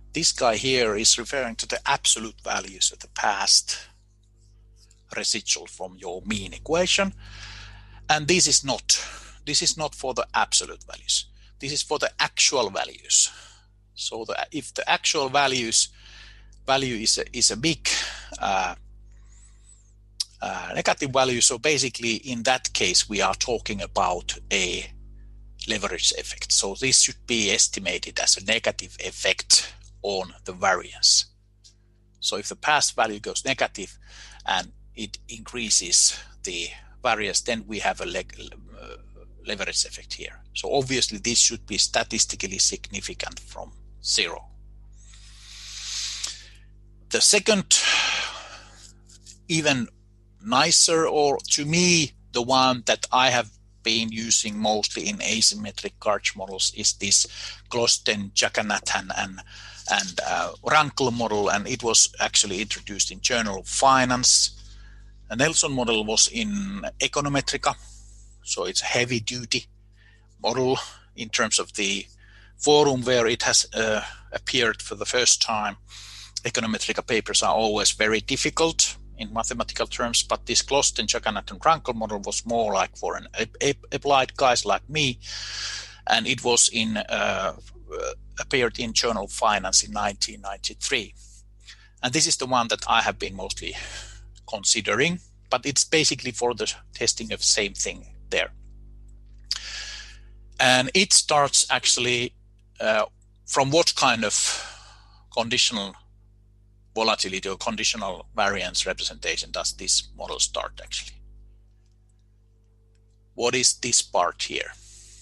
This guy here is referring to the absolute values of the past residual from your mean equation. And this is not for the absolute values. This is for the actual values. So if the actual value is a big negative value, so basically in that case we are talking about a leverage effect. So this should be estimated as a negative effect on the variance. So if the past value goes negative and it increases the variance, then we have a leverage effect here. So obviously this should be statistically significant from 0. The second, even nicer, or to me the one that I have been using mostly in asymmetric Karch models, is this Glosten, Jagannathan and Rankel model, and it was actually introduced in Journal of Finance. The Nelson model was in Econometrica, so it's a heavy-duty model in terms of the forum where it has appeared for the first time. Econometrica papers are always very difficult in mathematical terms, but this Glosten, Jagannathan, Rankel model was more like for an applied guys like me, and it was appeared in Journal of Finance in 1993. And this is the one that I have been mostly considering, but it's basically for the testing of same thing there. And it starts actually from what kind of conditional volatility or conditional variance representation does this model start actually? What is this part here?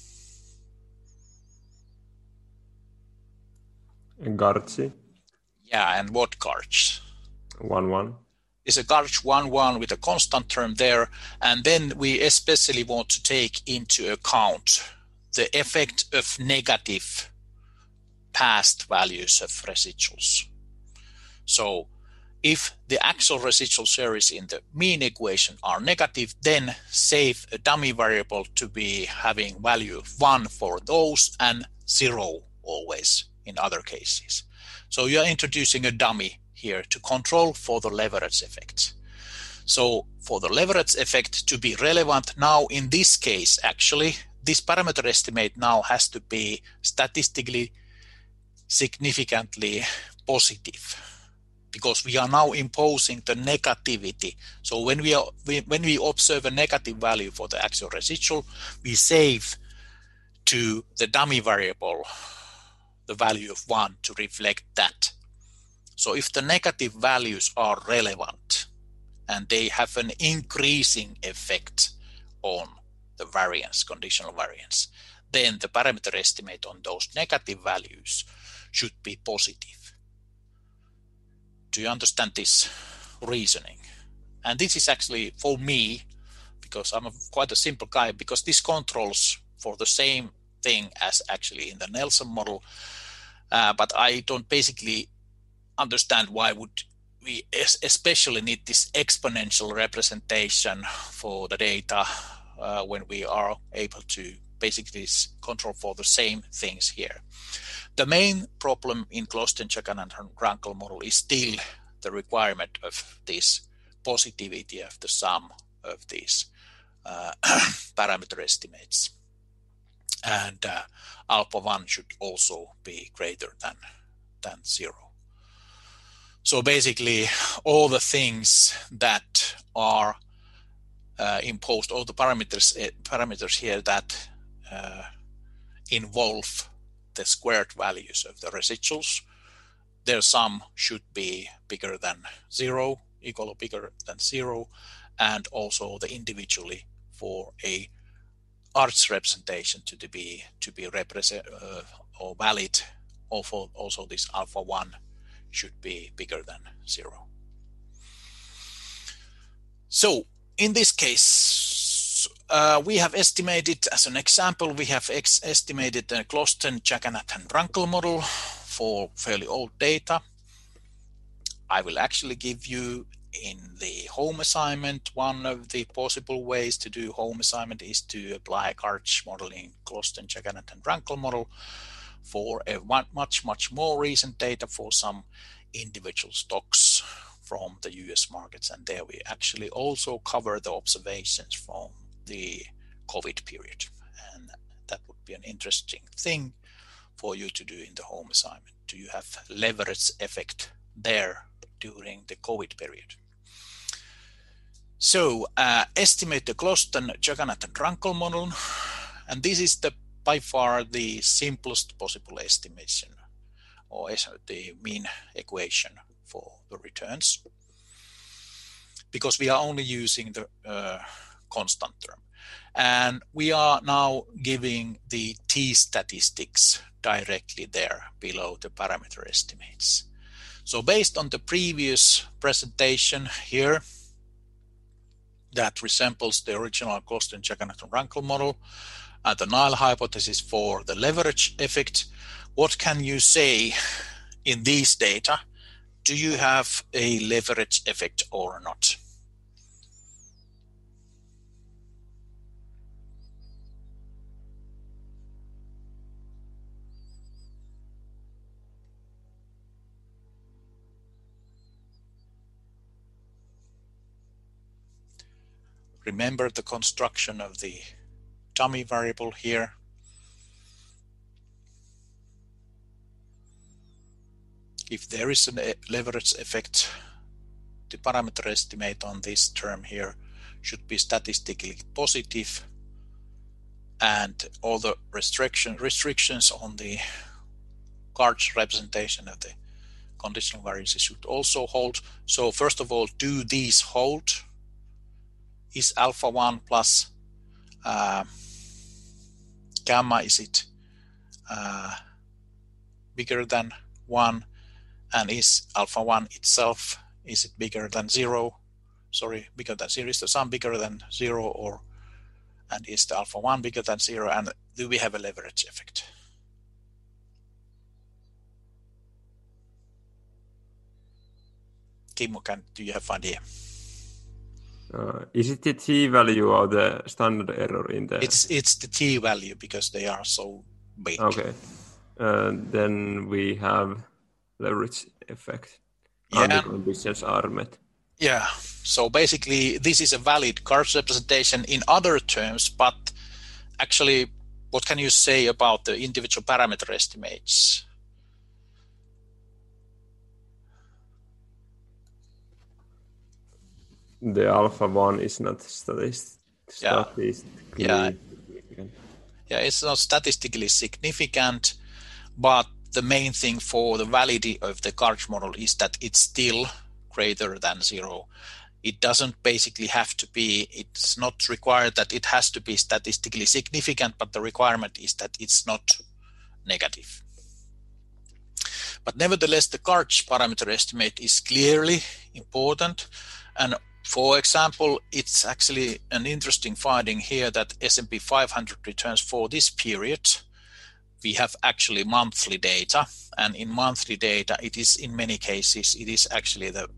Garchi. Yeah, and what Garch? 1-1. Is a Garch 1-1 with a constant term there, and then we especially want to take into account the effect of negative past values of residuals. So if the actual residual series in the mean equation are negative, then save a dummy variable to be having value of 1 for those and 0 always in other cases. So you are introducing a dummy here to control for the leverage effect. So for the leverage effect to be relevant now in this case, actually, this parameter estimate now has to be statistically significantly positive, because we are now imposing the negativity. So when we observe a negative value for the actual residual, we save to the dummy variable the value of 1 to reflect that. So if the negative values are relevant and they have an increasing effect on the variance, conditional variance, then the parameter estimate on those negative values should be positive. Do you understand this reasoning? And this is actually for me, because I'm quite a simple guy, because this controls for the same thing as actually in the Nelson model, but I don't basically understand why would we especially need this exponential representation for the data when we are able to basically control for the same things here. The main problem in Glosten, Jagannathan, Rankel model is still the requirement of this positivity of the sum of these parameter estimates. And alpha 1 should also be greater than 0. So basically all the things that are imposed, all the parameters here that involve the squared values of the residuals, their sum should be bigger than 0, equal or bigger than 0, and also the individually for a arch representation to be represent or valid. Also this alpha 1 should be bigger than 0. So in this case, we have estimated, as an example, we have estimated the Glosten, Jagannathan, Rankel model for fairly old data. I will actually give you in the home assignment, one of the possible ways to do home assignment is to apply Karch modeling, Glosten, Jagannathan, Rankel model for a much more recent data for some individual stocks from the US markets, and there we actually also cover the observations from the COVID period, and that would be an interesting thing for you to do in the home assignment. Do you have leverage effect there during the COVID period? So estimate the Klosten-Jagannathan-Runkle model, and this is by far the simplest possible estimation, or the mean equation for the returns, because we are only using the constant term. And we are now giving the t-statistics directly there below the parameter estimates. So based on the previous presentation here, that resembles the original Klosten-Jagannathan-Runkle model, the null hypothesis for the leverage effect, what can you say in these data? Do you have a leverage effect or not? Remember the construction of the dummy variable here. If there is a leverage effect, the parameter estimate on this term here should be statistically positive, and all the restrictions on the Karch representation of the conditional variances should also hold. So first of all, do these hold? Is alpha 1 plus gamma, is it bigger than 1? And is alpha 1 itself, is it bigger than 0? Sorry, bigger than 0. Is the sum bigger than 0? Or and is the alpha 1 bigger than 0? And do we have a leverage effect? Kimmo, do you have idea? Is it the t-value or the standard error in the... It's the t-value, because they are so big. Okay. Then we have leverage effect. Yeah. And the conditions are met. Yeah. So basically, this is a valid Karch representation in other terms, but actually, what can you say about the individual parameter estimates? The alpha 1 is not statistically significant. Yeah, it's not statistically significant, but the main thing for the validity of the Karch model is that it's still greater than 0. It doesn't basically have to be, it's not required that it has to be statistically significant, but the requirement is that it's not negative. But nevertheless, the Karch parameter estimate is clearly important. And for example, it's actually an interesting finding here that S&P 500 returns for this period. We have actually monthly data, and in monthly data, it is in many cases, it is actually the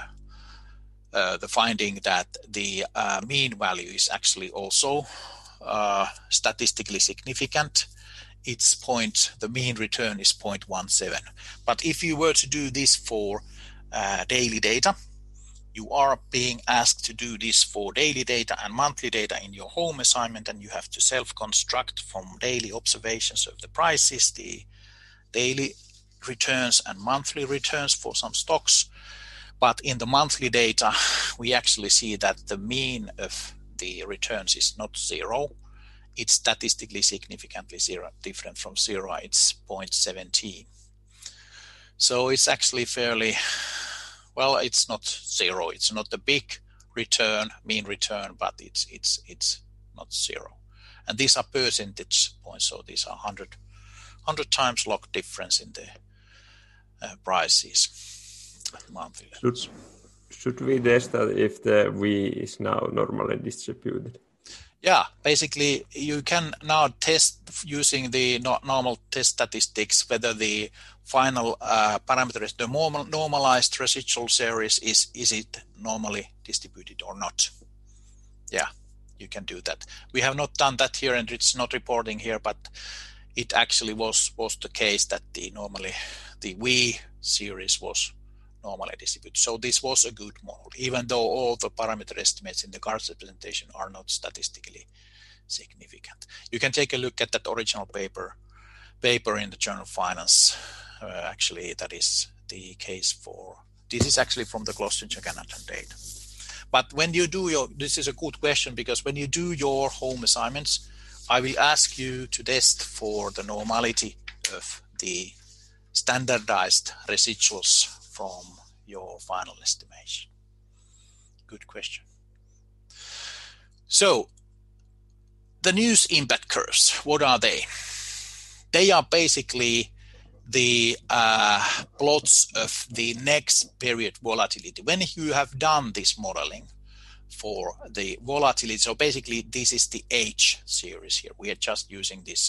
finding that the mean value is actually also statistically significant. The mean return is 0.17. But if you were to do this for daily data, you are being asked to do this for daily data and monthly data in your home assignment, and you have to self-construct from daily observations of the prices, the daily returns and monthly returns for some stocks. But in the monthly data, we actually see that the mean of the returns is not 0. It's statistically significantly different from 0. It's 0.17. So it's actually fairly... Well, it's not 0. It's not a big return, mean return, but it's not 0. And these are percentage points, so these are 100 times log difference in the prices monthly. Should we test that if the V is now normally distributed? Yeah, basically you can now test using the normal test statistics whether the final parameter is the normalized residual series, is it normally distributed or not. Yeah, you can do that. We have not done that here and it's not reporting here, but it actually was the case that normally the V series was normally distributed. So this was a good model, even though all the parameter estimates in the Gart's representation are not statistically significant. You can take a look at that original paper in the Journal of Finance. Actually, that is the case for, this is actually from the Glosten-Jagannathan data. But when you do this is a good question, because when you do your home assignments, I will ask you to test for the normality of the standardized residuals from your final estimation. Good question. So the news impact curves, what are they? They are basically the plots of the next period volatility. When you have done this modeling for the volatility, so basically this is the H series here. We are just using this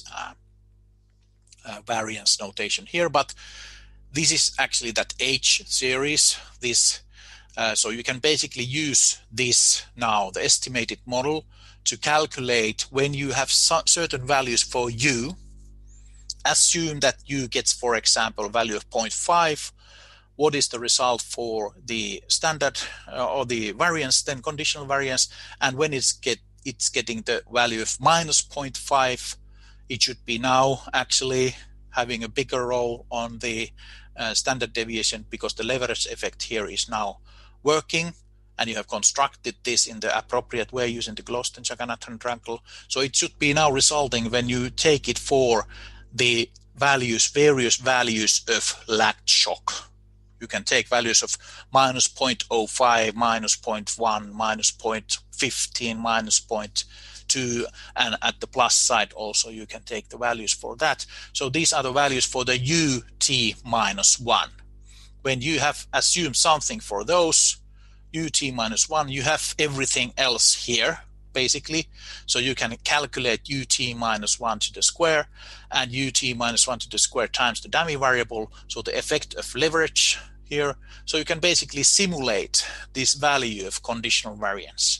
variance notation here, but this is actually that H series. This so you can basically use this now, the estimated model, to calculate when you have certain values for U. Assume that U gets, for example, a value of 0.5. What is the result for the standard or the variance, then conditional variance? And when it's getting the value of minus 0.5, it should be now actually having a bigger role on the standard deviation, because the leverage effect here is now working, and you have constructed this in the appropriate way using the Glosten-Jagannathan triangle. So it should be now resulting when you take it for the values, various values of lagged shock. You can take values of minus 0.05, minus 0.1, minus 0.15, minus 0.2, and at the plus side also you can take the values for that. So these are the values for the UT minus 1. When you have assumed something for those, UT minus 1, you have everything else here, basically. So you can calculate UT minus 1 to the square and UT minus 1 to the square times the dummy variable, so the effect of leverage here. So you can basically simulate this value of conditional variance.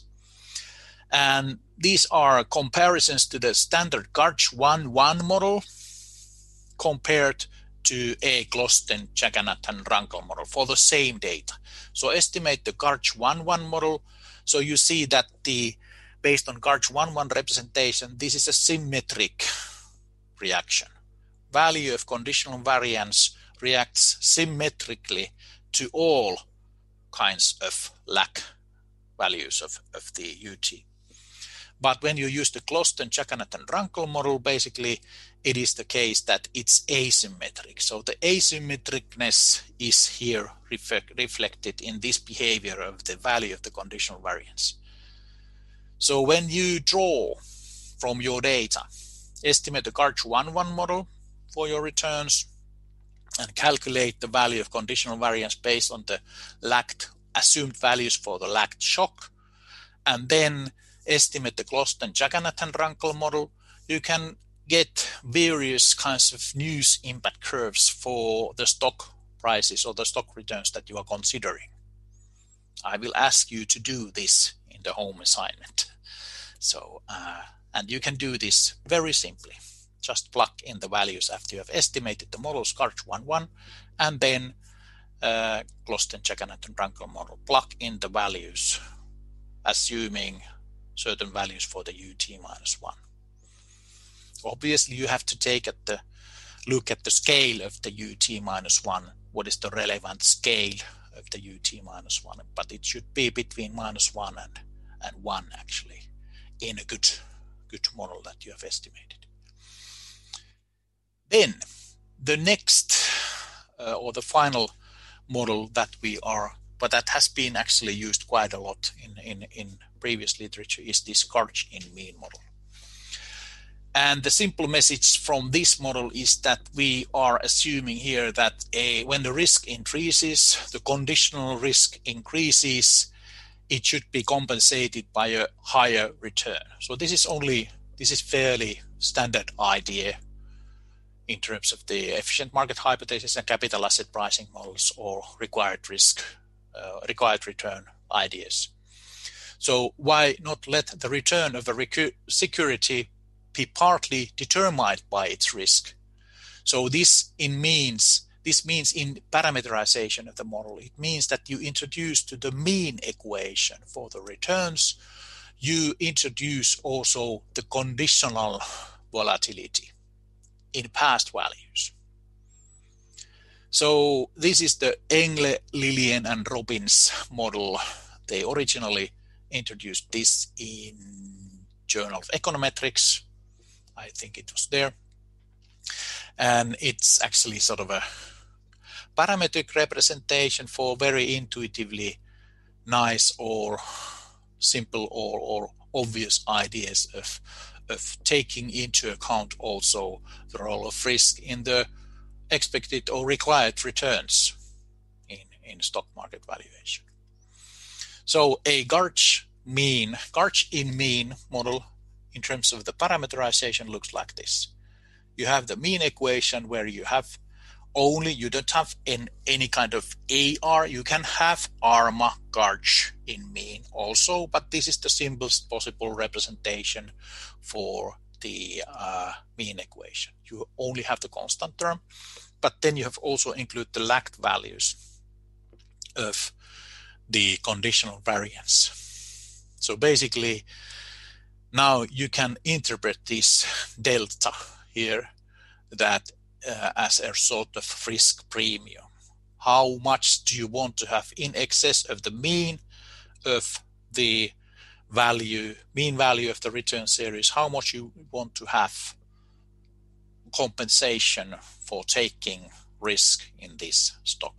And these are comparisons to the standard Garch 1.1 model compared to a Glosten-Jagannathan-Rankel model for the same data. So estimate the Garch 1.1 model. So you see that based on Garch 1.1 representation, this is a symmetric reaction. Value of conditional variance reacts symmetrically to all kinds of lag values of the UT. But when you use the Glosten-Jagannathan-Rankel model, basically it is the case that it's asymmetric. So the asymmetricness is here reflected in this behavior of the value of the conditional variance. So when you draw from your data, estimate the Garch 1.1 model for your returns and calculate the value of conditional variance based on the lagged assumed values for the lagged shock, and then estimate the Glosten-Jagannathan-Rankel model, you can get various kinds of news impact curves for the stock prices or the stock returns that you are considering. I will ask you to do this in the home assignment. So, and you can do this very simply. Just plug in the values after you have estimated the models Garch 1.1 and then Glosten-Jagannathan-Rankel model. Plug in the values, assuming certain values for the UT minus 1. Obviously, you have to take look at the scale of the UT minus 1. What is the relevant scale of the UT minus 1? But it should be between minus 1 and 1 actually in a good model that you have estimated. Then the next or the final model that but that has been actually used quite a lot in previous literature is this Garch in mean model. And the simple message from this model is that we are assuming here that when the risk increases, the conditional risk increases, it should be compensated by a higher return. So this is fairly standard idea in terms of the efficient market hypothesis and capital asset pricing models or required return ideas. So why not let the return of a security be partly determined by its risk. So this means in parameterization of the model, it means that you introduce to the mean equation for the returns, you introduce also the conditional volatility in past values. So this is the Engle, Lilien, and Robbins model. They originally introduced this in Journal of Econometrics. I think it was there. And it's actually sort of a parametric representation for very intuitively nice or simple or obvious ideas of taking into account also the role of risk in the expected or required returns in stock market valuation. So a Garch in mean model in terms of the parameterization looks like this. You have the mean equation where you have you don't have any kind of AR. You can have ARMA Garch in mean also, but this is the simplest possible representation for the mean equation. You only have the constant term, but then you have also included the lagged values of the conditional variance. So basically, now you can interpret this delta here that as a sort of risk premium. How much do you want to have in excess of the mean of the mean value of the return series? How much you want to have compensation for taking risk in this stock?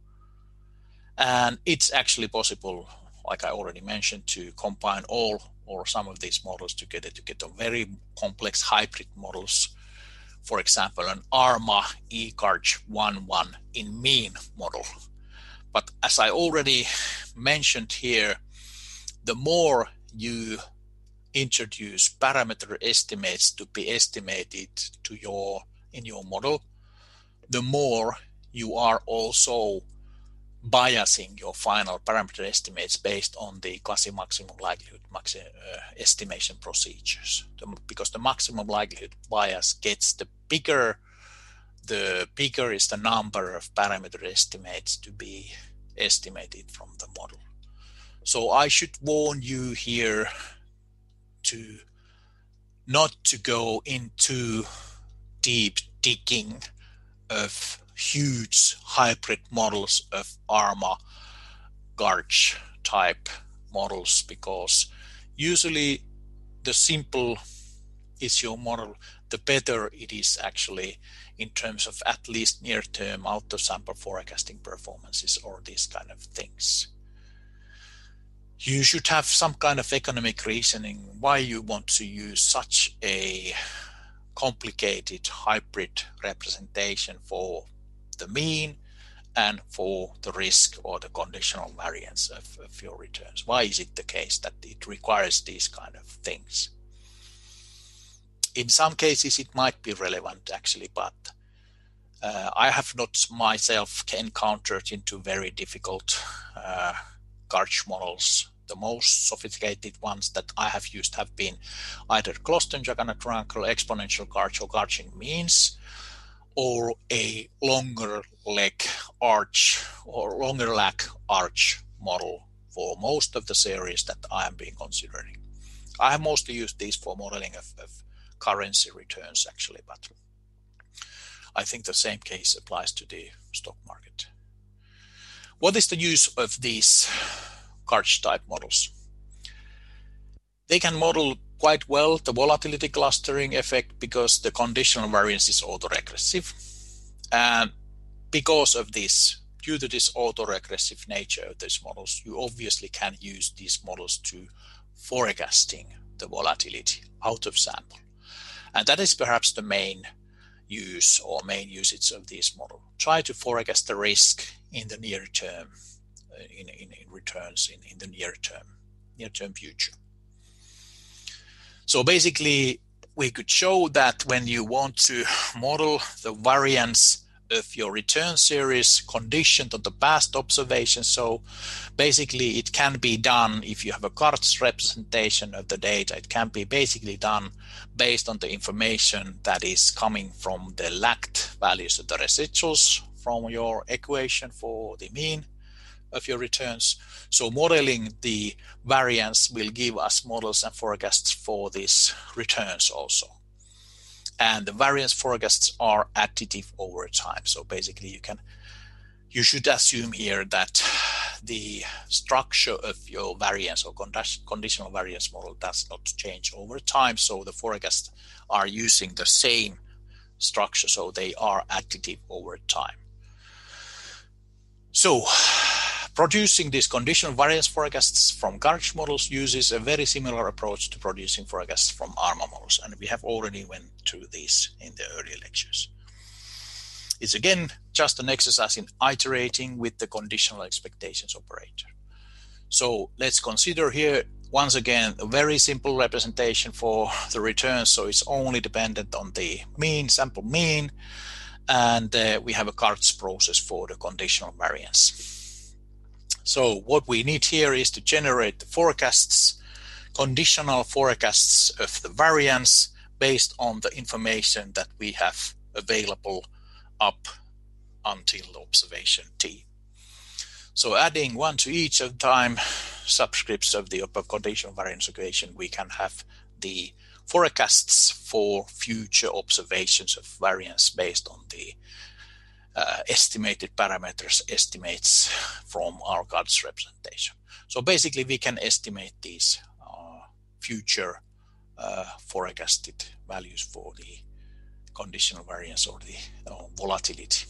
And it's actually possible, like I already mentioned, to combine all or some of these models together to get a very complex hybrid models. For example, an ARMA eGarch 1.1 in mean model. But as I already mentioned here, the more you introduce parameter estimates to be estimated in your model, the more you are also biasing your final parameter estimates based on the quasi-maximum likelihood estimation procedures. Because the maximum likelihood bias gets the bigger is the number of parameter estimates to be estimated from the model. So I should warn you here to not to go into deep digging of huge hybrid models of ARMA Garch type models, because usually the simple is your model, the better it is actually in terms of at least near-term out-of-sample forecasting performances or these kind of things. You should have some kind of economic reasoning why you want to use such a complicated hybrid representation for the mean and for the risk or the conditional variance of your returns. Why is it the case that it requires these kind of things? In some cases it might be relevant actually, but I have not myself encountered into very difficult Garch models. The most sophisticated ones that I have used have been either Klosten-Jagannathan-Frankel exponential Garch or Garch in means, or a longer leg arch model for most of the series that I am being considering. I have mostly used these for modeling of currency returns actually, but I think the same case applies to the stock market. What is the use of these Garch type models? They can model quite well the volatility clustering effect because the conditional variance is autoregressive. And because of this, due to this autoregressive nature of these models, you obviously can use these models to forecasting the volatility out of sample. And that is perhaps the main use or main usage of this model. Try to forecast the risk in the near term, in returns in the near term future. So basically, we could show that when you want to model the variance of your return series conditioned on the past observation. So basically it can be done if you have a Karts representation of the data. It can be basically done based on the information that is coming from the lagged values of the residuals from your equation for the mean of your returns. So modeling the variance will give us models and forecasts for these returns also. And the variance forecasts are additive over time. So basically you should assume here that the structure of your variance or conditional variance model does not change over time. So the forecasts are using the same structure, so they are additive over time. So producing these conditional variance forecasts from Karts models uses a very similar approach to producing forecasts from ARMA models, and we have already went through this in the earlier lectures. It's again just an exercise in iterating with the conditional expectations operator. So let's consider here once again a very simple representation for the return. So it's only dependent on the mean, sample mean, and we have a Karts process for the conditional variance. So what we need here is to generate the forecasts, conditional forecasts of the variance based on the information that we have available up until the observation t. So adding one to each of time subscripts of the conditional variance equation, we can have the forecasts for future observations of variance based on the estimated parameters estimates from our Karts representation. So basically we can estimate these future forecasted values for the conditional variance or the volatility.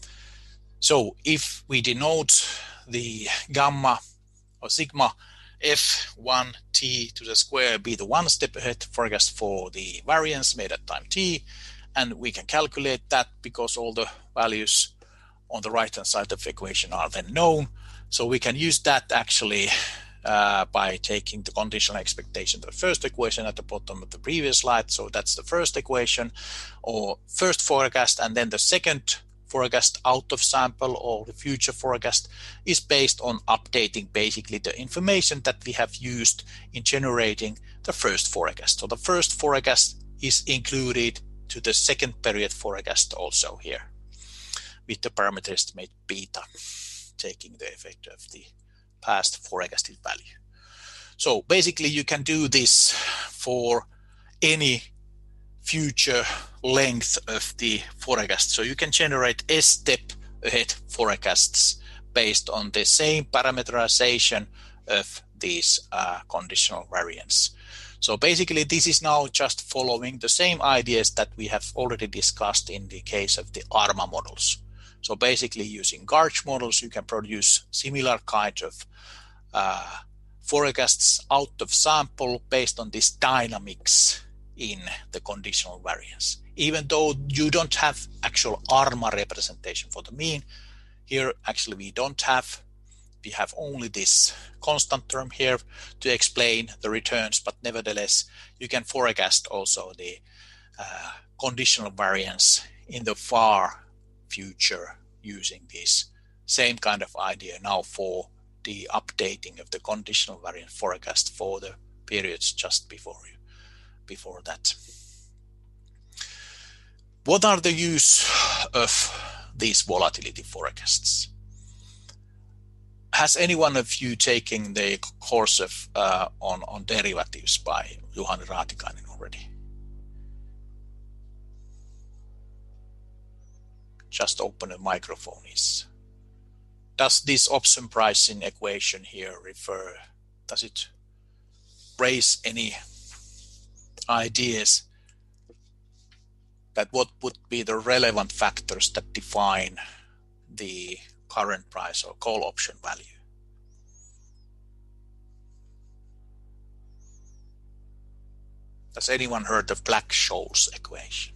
So if we denote the gamma or sigma f1 t to the square be the one step ahead forecast for the variance made at time t, and we can calculate that because all the values on the right hand side of the equation are then known. So we can use that actually by taking the conditional expectation, the first equation at the bottom of the previous slide. So that's the first equation or first forecast, and then the second forecast out of sample or the future forecast is based on updating basically the information that we have used in generating the first forecast. So the first forecast is included to the second period forecast also here with the parameter estimate beta taking the effect of the past forecasted value. So basically you can do this for any future length of the forecast. So you can generate a step ahead forecasts based on the same parameterization of these conditional variance. So basically this is now just following the same ideas that we have already discussed in the case of the ARMA models. So basically using Karts models you can produce similar kind of forecasts out of sample based on this dynamics in the conditional variance. Even though you don't have actual ARMA representation for the mean, here actually we have only this constant term here to explain the returns, but nevertheless you can forecast also the conditional variance in the far future using this same kind of idea now for the updating of the conditional variance forecast for the periods just before that. What are the use of these volatility forecasts? Has any one of you taken the course of on derivatives by Juhani Raatikainen already? Just open a microphone. Does this option pricing equation here does it raise any ideas that what would be the relevant factors that define the current price or call option value? Has anyone heard of Black-Scholes equation?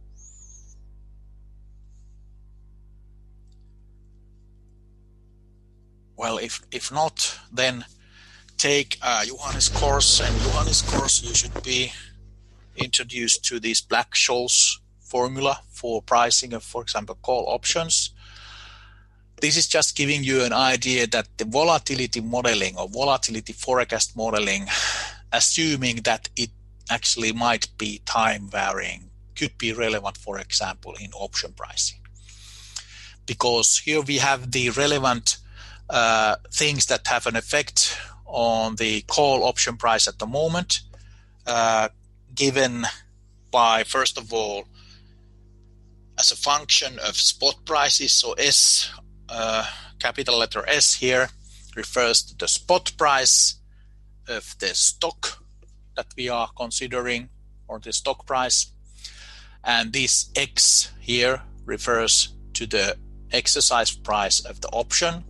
Well, if not, then take Juhani's course, and Juhani's course you should be introduced to these Black-Scholes formula for pricing of, for example, call options. This is just giving you an idea that the volatility modeling or volatility forecast modeling, assuming that it actually might be time varying, could be relevant, for example, in option pricing. Because here we have the relevant things that have an effect on the call option price at the moment, given by, first of all, as a function of spot prices. So S, capital letter S here, refers to the spot price of the stock that we are considering, or the stock price. And this X here refers to the exercise price of the option.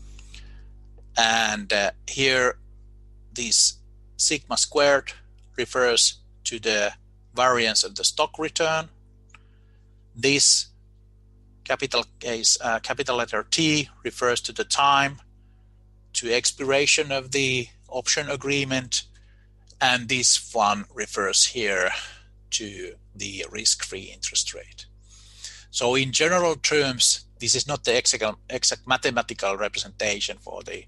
And here this sigma squared refers to the variance of the stock return. This capital letter T refers to the time to expiration of the option agreement, and this one refers here to the risk-free interest rate. So in general terms, this is not the exact mathematical representation for the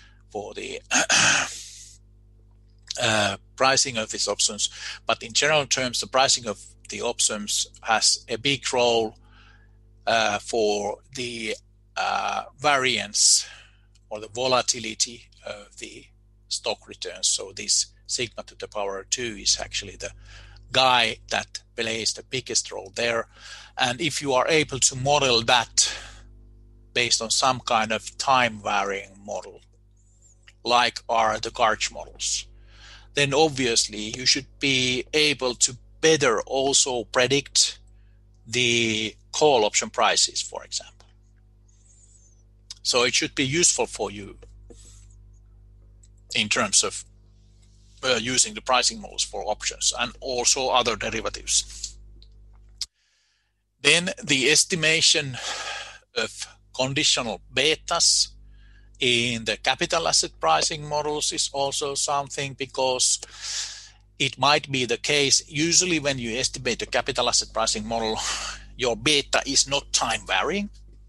pricing of these options, but in general terms, the pricing of the options has a big role for the variance or the volatility of the stock returns. So this sigma to the power 2 is actually the guy that plays the biggest role there. And if you are able to model that based on some kind of time varying model, like are the Garch models, then obviously you should be able to better also predict the call option prices, for example. So it should be useful for you in terms of using the pricing models for options and also other derivatives. Then the estimation of conditional betas in the capital asset pricing models is also something, because it might be the case, usually when you estimate the capital asset pricing model, your beta is not time varying.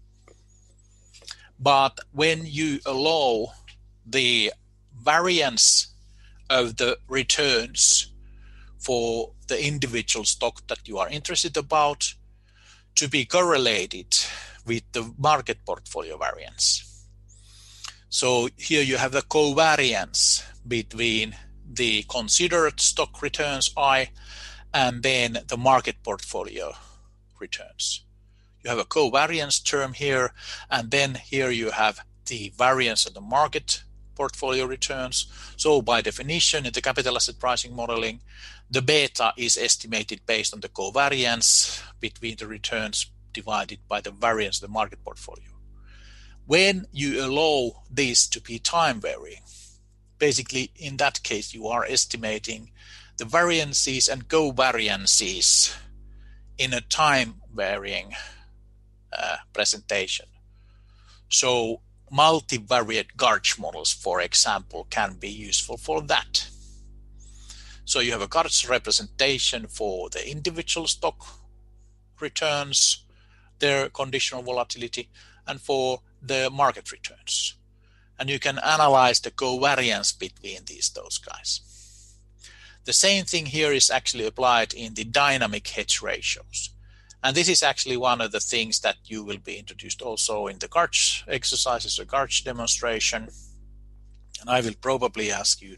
But when you allow the variance of the returns for the individual stock that you are interested about to be correlated with the market portfolio variance. So here you have the covariance between the considered stock returns I and then the market portfolio returns. You have a covariance term here, and then here you have the variance of the market portfolio returns. So by definition, in the capital asset pricing modeling, the beta is estimated based on the covariance between the returns divided by the variance of the market portfolio. When you allow this to be time varying, basically in that case you are estimating the variances and covariances in a time varying presentation. So multivariate Garch models, for example, can be useful for that. So you have a Garch representation for the individual stock returns, their conditional volatility, and for the market returns. And you can analyze the covariance between those guys. The same thing here is actually applied in the dynamic hedge ratios. And this is actually one of the things that you will be introduced also in the Garch exercises, a Garch demonstration. And I will probably ask you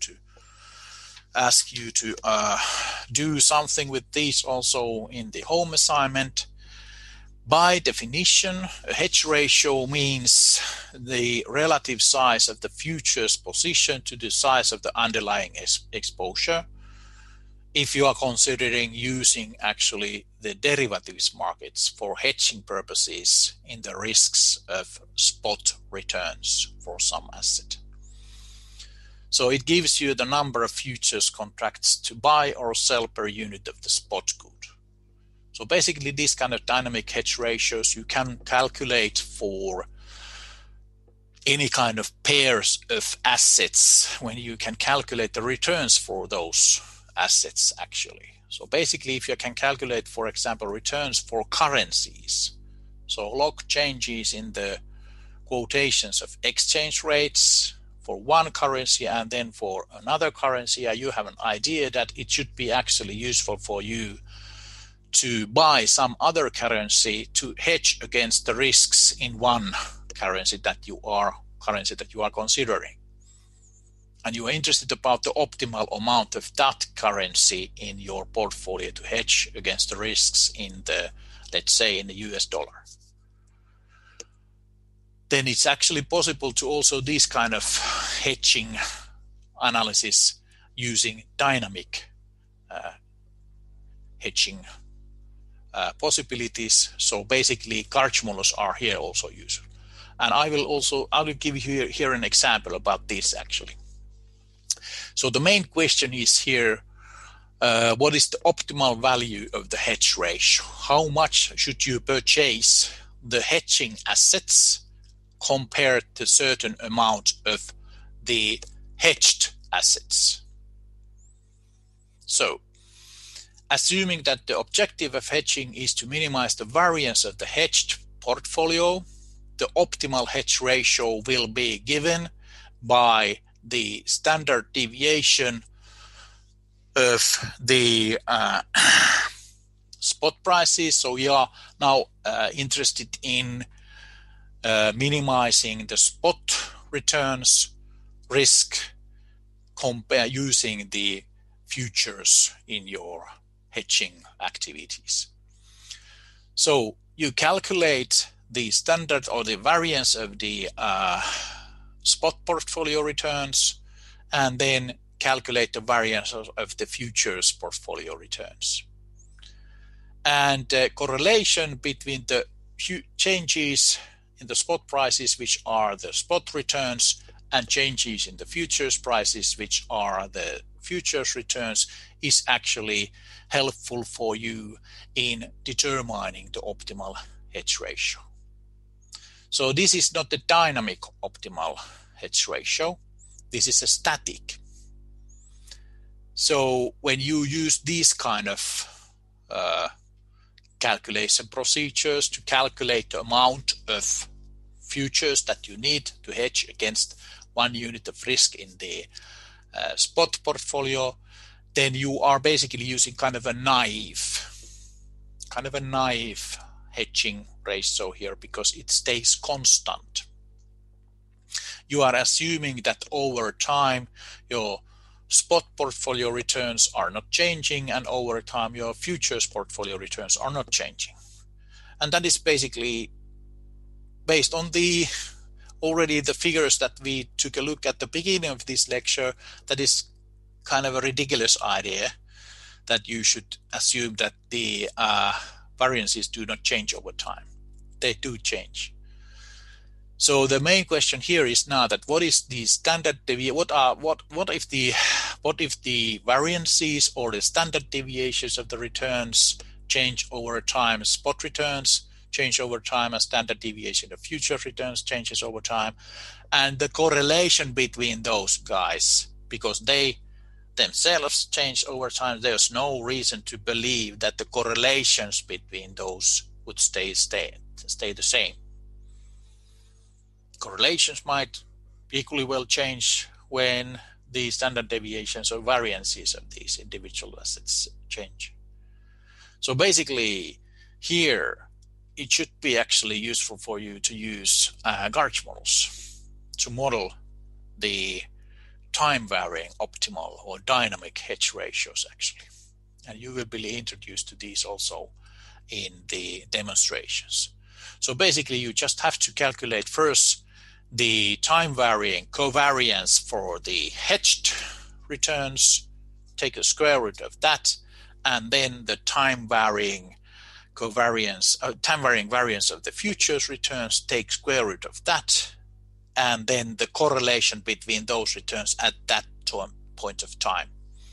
to do something with these also in the home assignment. By definition, a hedge ratio means the relative size of the futures position to the size of the underlying exposure, if you are considering using actually the derivatives markets for hedging purposes in the risks of spot returns for some asset. So it gives you the number of futures contracts to buy or sell per unit of the spot good. So basically these kind of dynamic hedge ratios you can calculate for any kind of pairs of assets when you can calculate the returns for those assets actually. So basically, if you can calculate, for example, returns for currencies, so log changes in the quotations of exchange rates for one currency and then for another currency, you have an idea that it should be actually useful for you to buy some other currency to hedge against the risks in one currency that you are considering. And you are interested about the optimal amount of that currency in your portfolio to hedge against the risks in the, let's say, in the US dollar. Then it's actually possible to also this kind of hedging analysis using dynamic hedging possibilities. So basically, Karchmolus are here also useful. And I will give you here an example about this actually. So the main question is here, what is the optimal value of the hedge ratio? How much should you purchase the hedging assets compared to a certain amount of the hedged assets? So, assuming that the objective of hedging is to minimize the variance of the hedged portfolio, the optimal hedge ratio will be given by the standard deviation of the spot prices. So we are now interested in minimizing the spot returns risk using the futures in your hedging activities. So you calculate the standard or the variance of the spot portfolio returns and then calculate the variance of the futures portfolio returns. And the correlation between the changes in the spot prices, which are the spot returns, and changes in the futures prices, which are the futures returns, is actually helpful for you in determining the optimal hedge ratio. So this is not the dynamic optimal hedge ratio. This is a static. So when you use these kind of calculation procedures to calculate the amount of futures that you need to hedge against 1 unit of risk in the spot portfolio, then you are basically using kind of a naive hedging ratio here because it stays constant. You are assuming that over time your spot portfolio returns are not changing and over time your futures portfolio returns are not changing. And that is basically based on the figures that we took a look at the beginning of this lecture. That is kind of a ridiculous idea that you should assume that the variances do not change over time. They do change. So the main question here is now that what is the standard deviation? What if the variances or the standard deviations of the returns change over time? Spot returns change over time, and standard deviation of future returns changes over time, and the correlation between those guys, because they themselves change over time, there's no reason to believe that the correlations between those would stay the same. Correlations might equally well change when the standard deviations or variances of these individual assets change. So basically here it should be actually useful for you to use Karchmolus to model the time varying optimal or dynamic hedge ratios actually. And you will be introduced to these also in the demonstrations. So basically you just have to calculate first the time varying covariance for the hedged returns, take a square root of that, and then the time varying variance of the futures returns, take square root of that, and then the correlation between those returns at that point of time.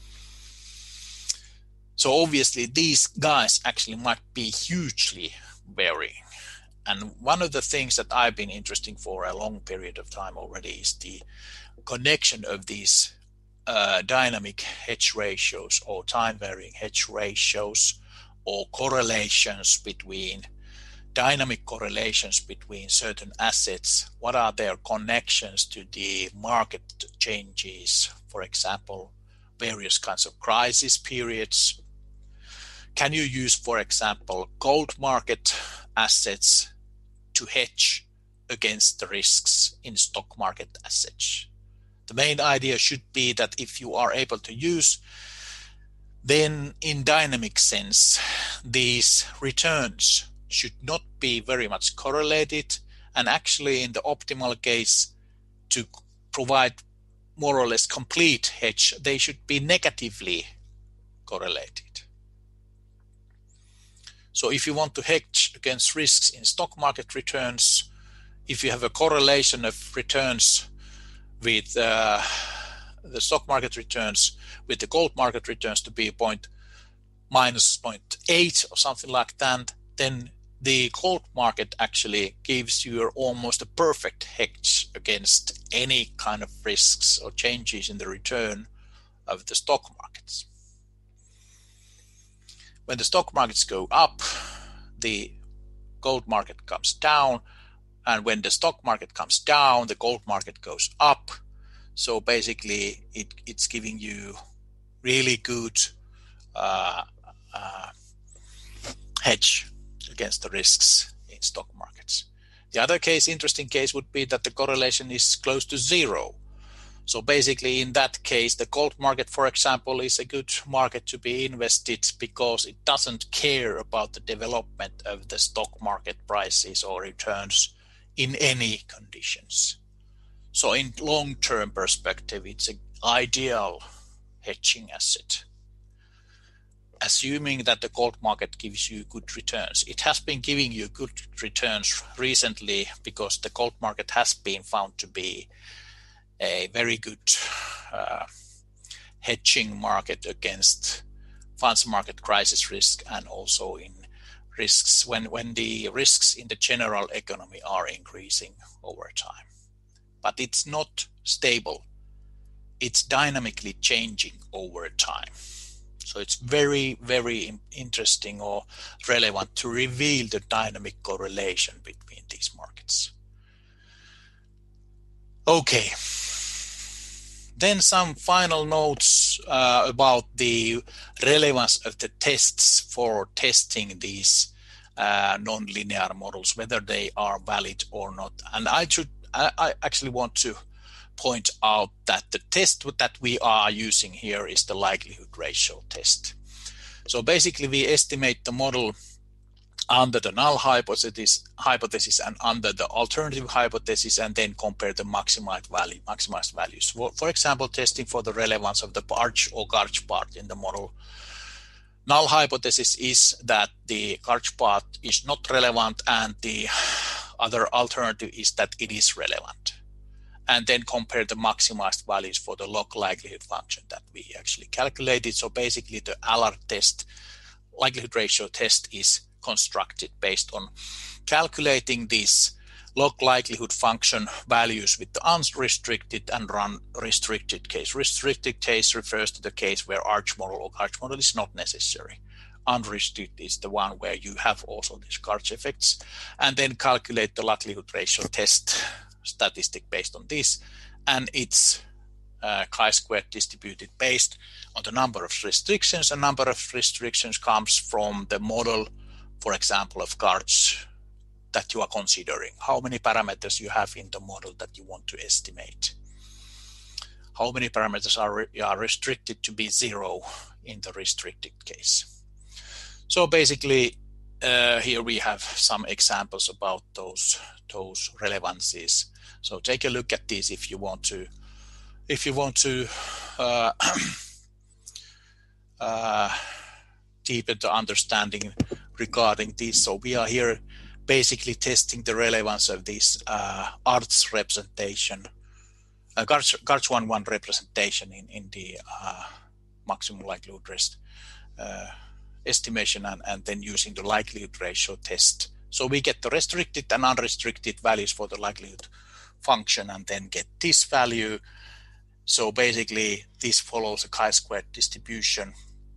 So obviously these guys actually might be hugely varying. And one of the things that I've been interested for a long period of time already is the connection of these dynamic hedge ratios or time varying hedge ratios or correlations between dynamic correlations between certain assets. What are their connections to the market changes? For example, various kinds of crisis periods. Can you use, for example, gold market assets to hedge against the risks in stock market assets? The main idea should be that if you are able to use, then in dynamic sense, these returns should not be very much correlated, and actually in the optimal case, to provide more or less complete hedge, they should be negatively correlated. So if you want to hedge against risks in stock market returns, if you have a correlation of returns with the stock market returns with the gold market returns to be minus 0.8 or something like that, then the gold market actually gives you almost a perfect hedge against any kind of risks or changes in the return of the stock markets. When the stock markets go up, the gold market comes down, and when the stock market comes down, the gold market goes up. So basically, it's giving you really good hedge against the risks in stock markets. The other case, interesting case, would be that the correlation is close to zero. So basically, in that case, the gold market, for example, is a good market to be invested because it doesn't care about the development of the stock market prices or returns in any conditions. So in long-term perspective, it's an ideal hedging asset, assuming that the gold market gives you good returns. It has been giving you good returns recently because the gold market has been found to be a very good hedging market against funds market crisis risk, and also in risks when the risks in the general economy are increasing over time. But it's not stable. It's dynamically changing over time. So it's very, very interesting or relevant to reveal the dynamic correlation between these markets. Okay. Then some final notes about the relevance of the tests for testing these nonlinear models, whether they are valid or not. And I actually want to point out that the test that we are using here is the likelihood ratio test. So basically we estimate the model under the null hypothesis and under the alternative hypothesis, and then compare the maximized values. For example, testing for the relevance of the Arch or Garch part in the model. Null hypothesis is that the Garch part is not relevant, and the other alternative is that it is relevant. And then compare the maximized values for the log likelihood function that we actually calculated. So basically the Allard test, likelihood ratio test, is constructed based on calculating these log likelihood function values with the unrestricted and restricted case. Restricted case refers to the case where Arch model or Garch model is not necessary. Unrestricted is the one where you have also these Garch effects, and then calculate the likelihood ratio test statistic based on this, and it's chi-squared distributed based on the number of restrictions. A number of restrictions comes from the model, for example, of Garch that you are considering. How many parameters you have in the model that you want to estimate? How many parameters are restricted to be zero in the restricted case? So basically, here we have some examples about those relevancies. So take a look at these if you want to deepen the understanding regarding this. So we are here basically testing the relevance of this Arch representation, Garch 1-1 representation in the maximum likelihood risk estimation, and then using the likelihood ratio test. So we get the restricted and unrestricted values for the likelihood function, and then get this value, So basically, this follows a chi-squared distribution.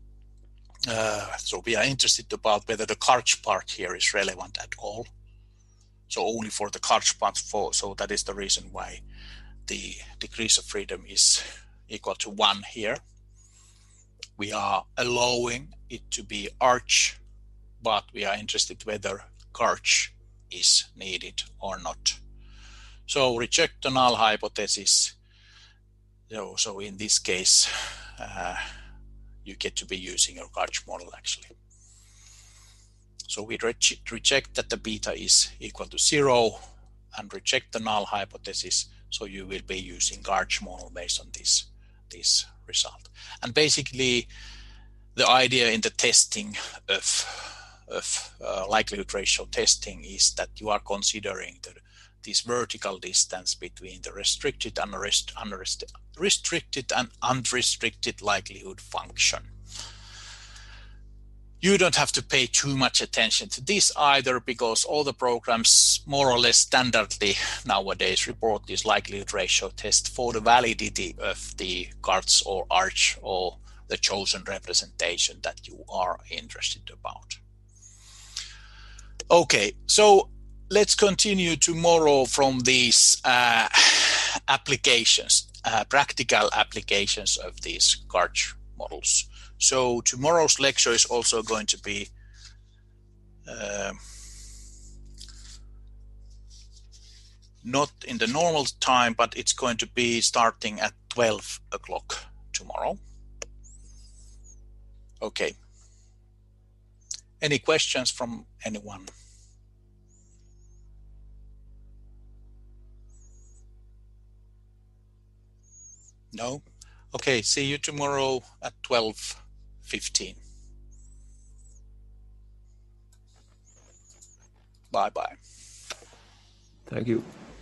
So we are interested about whether the Karch part here is relevant at all. So only for the Karch part, so that is the reason why the degrees of freedom is equal to 1 here. We are allowing it to be arch, but we are interested whether Karch is needed or not. So reject the null hypothesis. So in this case, you get to be using your Karch model actually. So we reject that the beta is equal to 0 and reject the null hypothesis. So you will be using Karch model based on this result. And basically, the idea in the testing of likelihood ratio testing is that you are considering this vertical distance between the restricted and unrestricted likelihood function. You don't have to pay too much attention to this either, because all the programs more or less standardly nowadays report this likelihood ratio test for the validity of the Karch or arch or the chosen representation that you are interested about. Okay, so let's continue tomorrow from these applications, practical applications of these Karch models. So tomorrow's lecture is also going to be not in the normal time, but it's going to be starting at 12 o'clock tomorrow. Okay. Any questions from anyone? No? Okay, see you tomorrow at 12:15. Bye-bye. Thank you.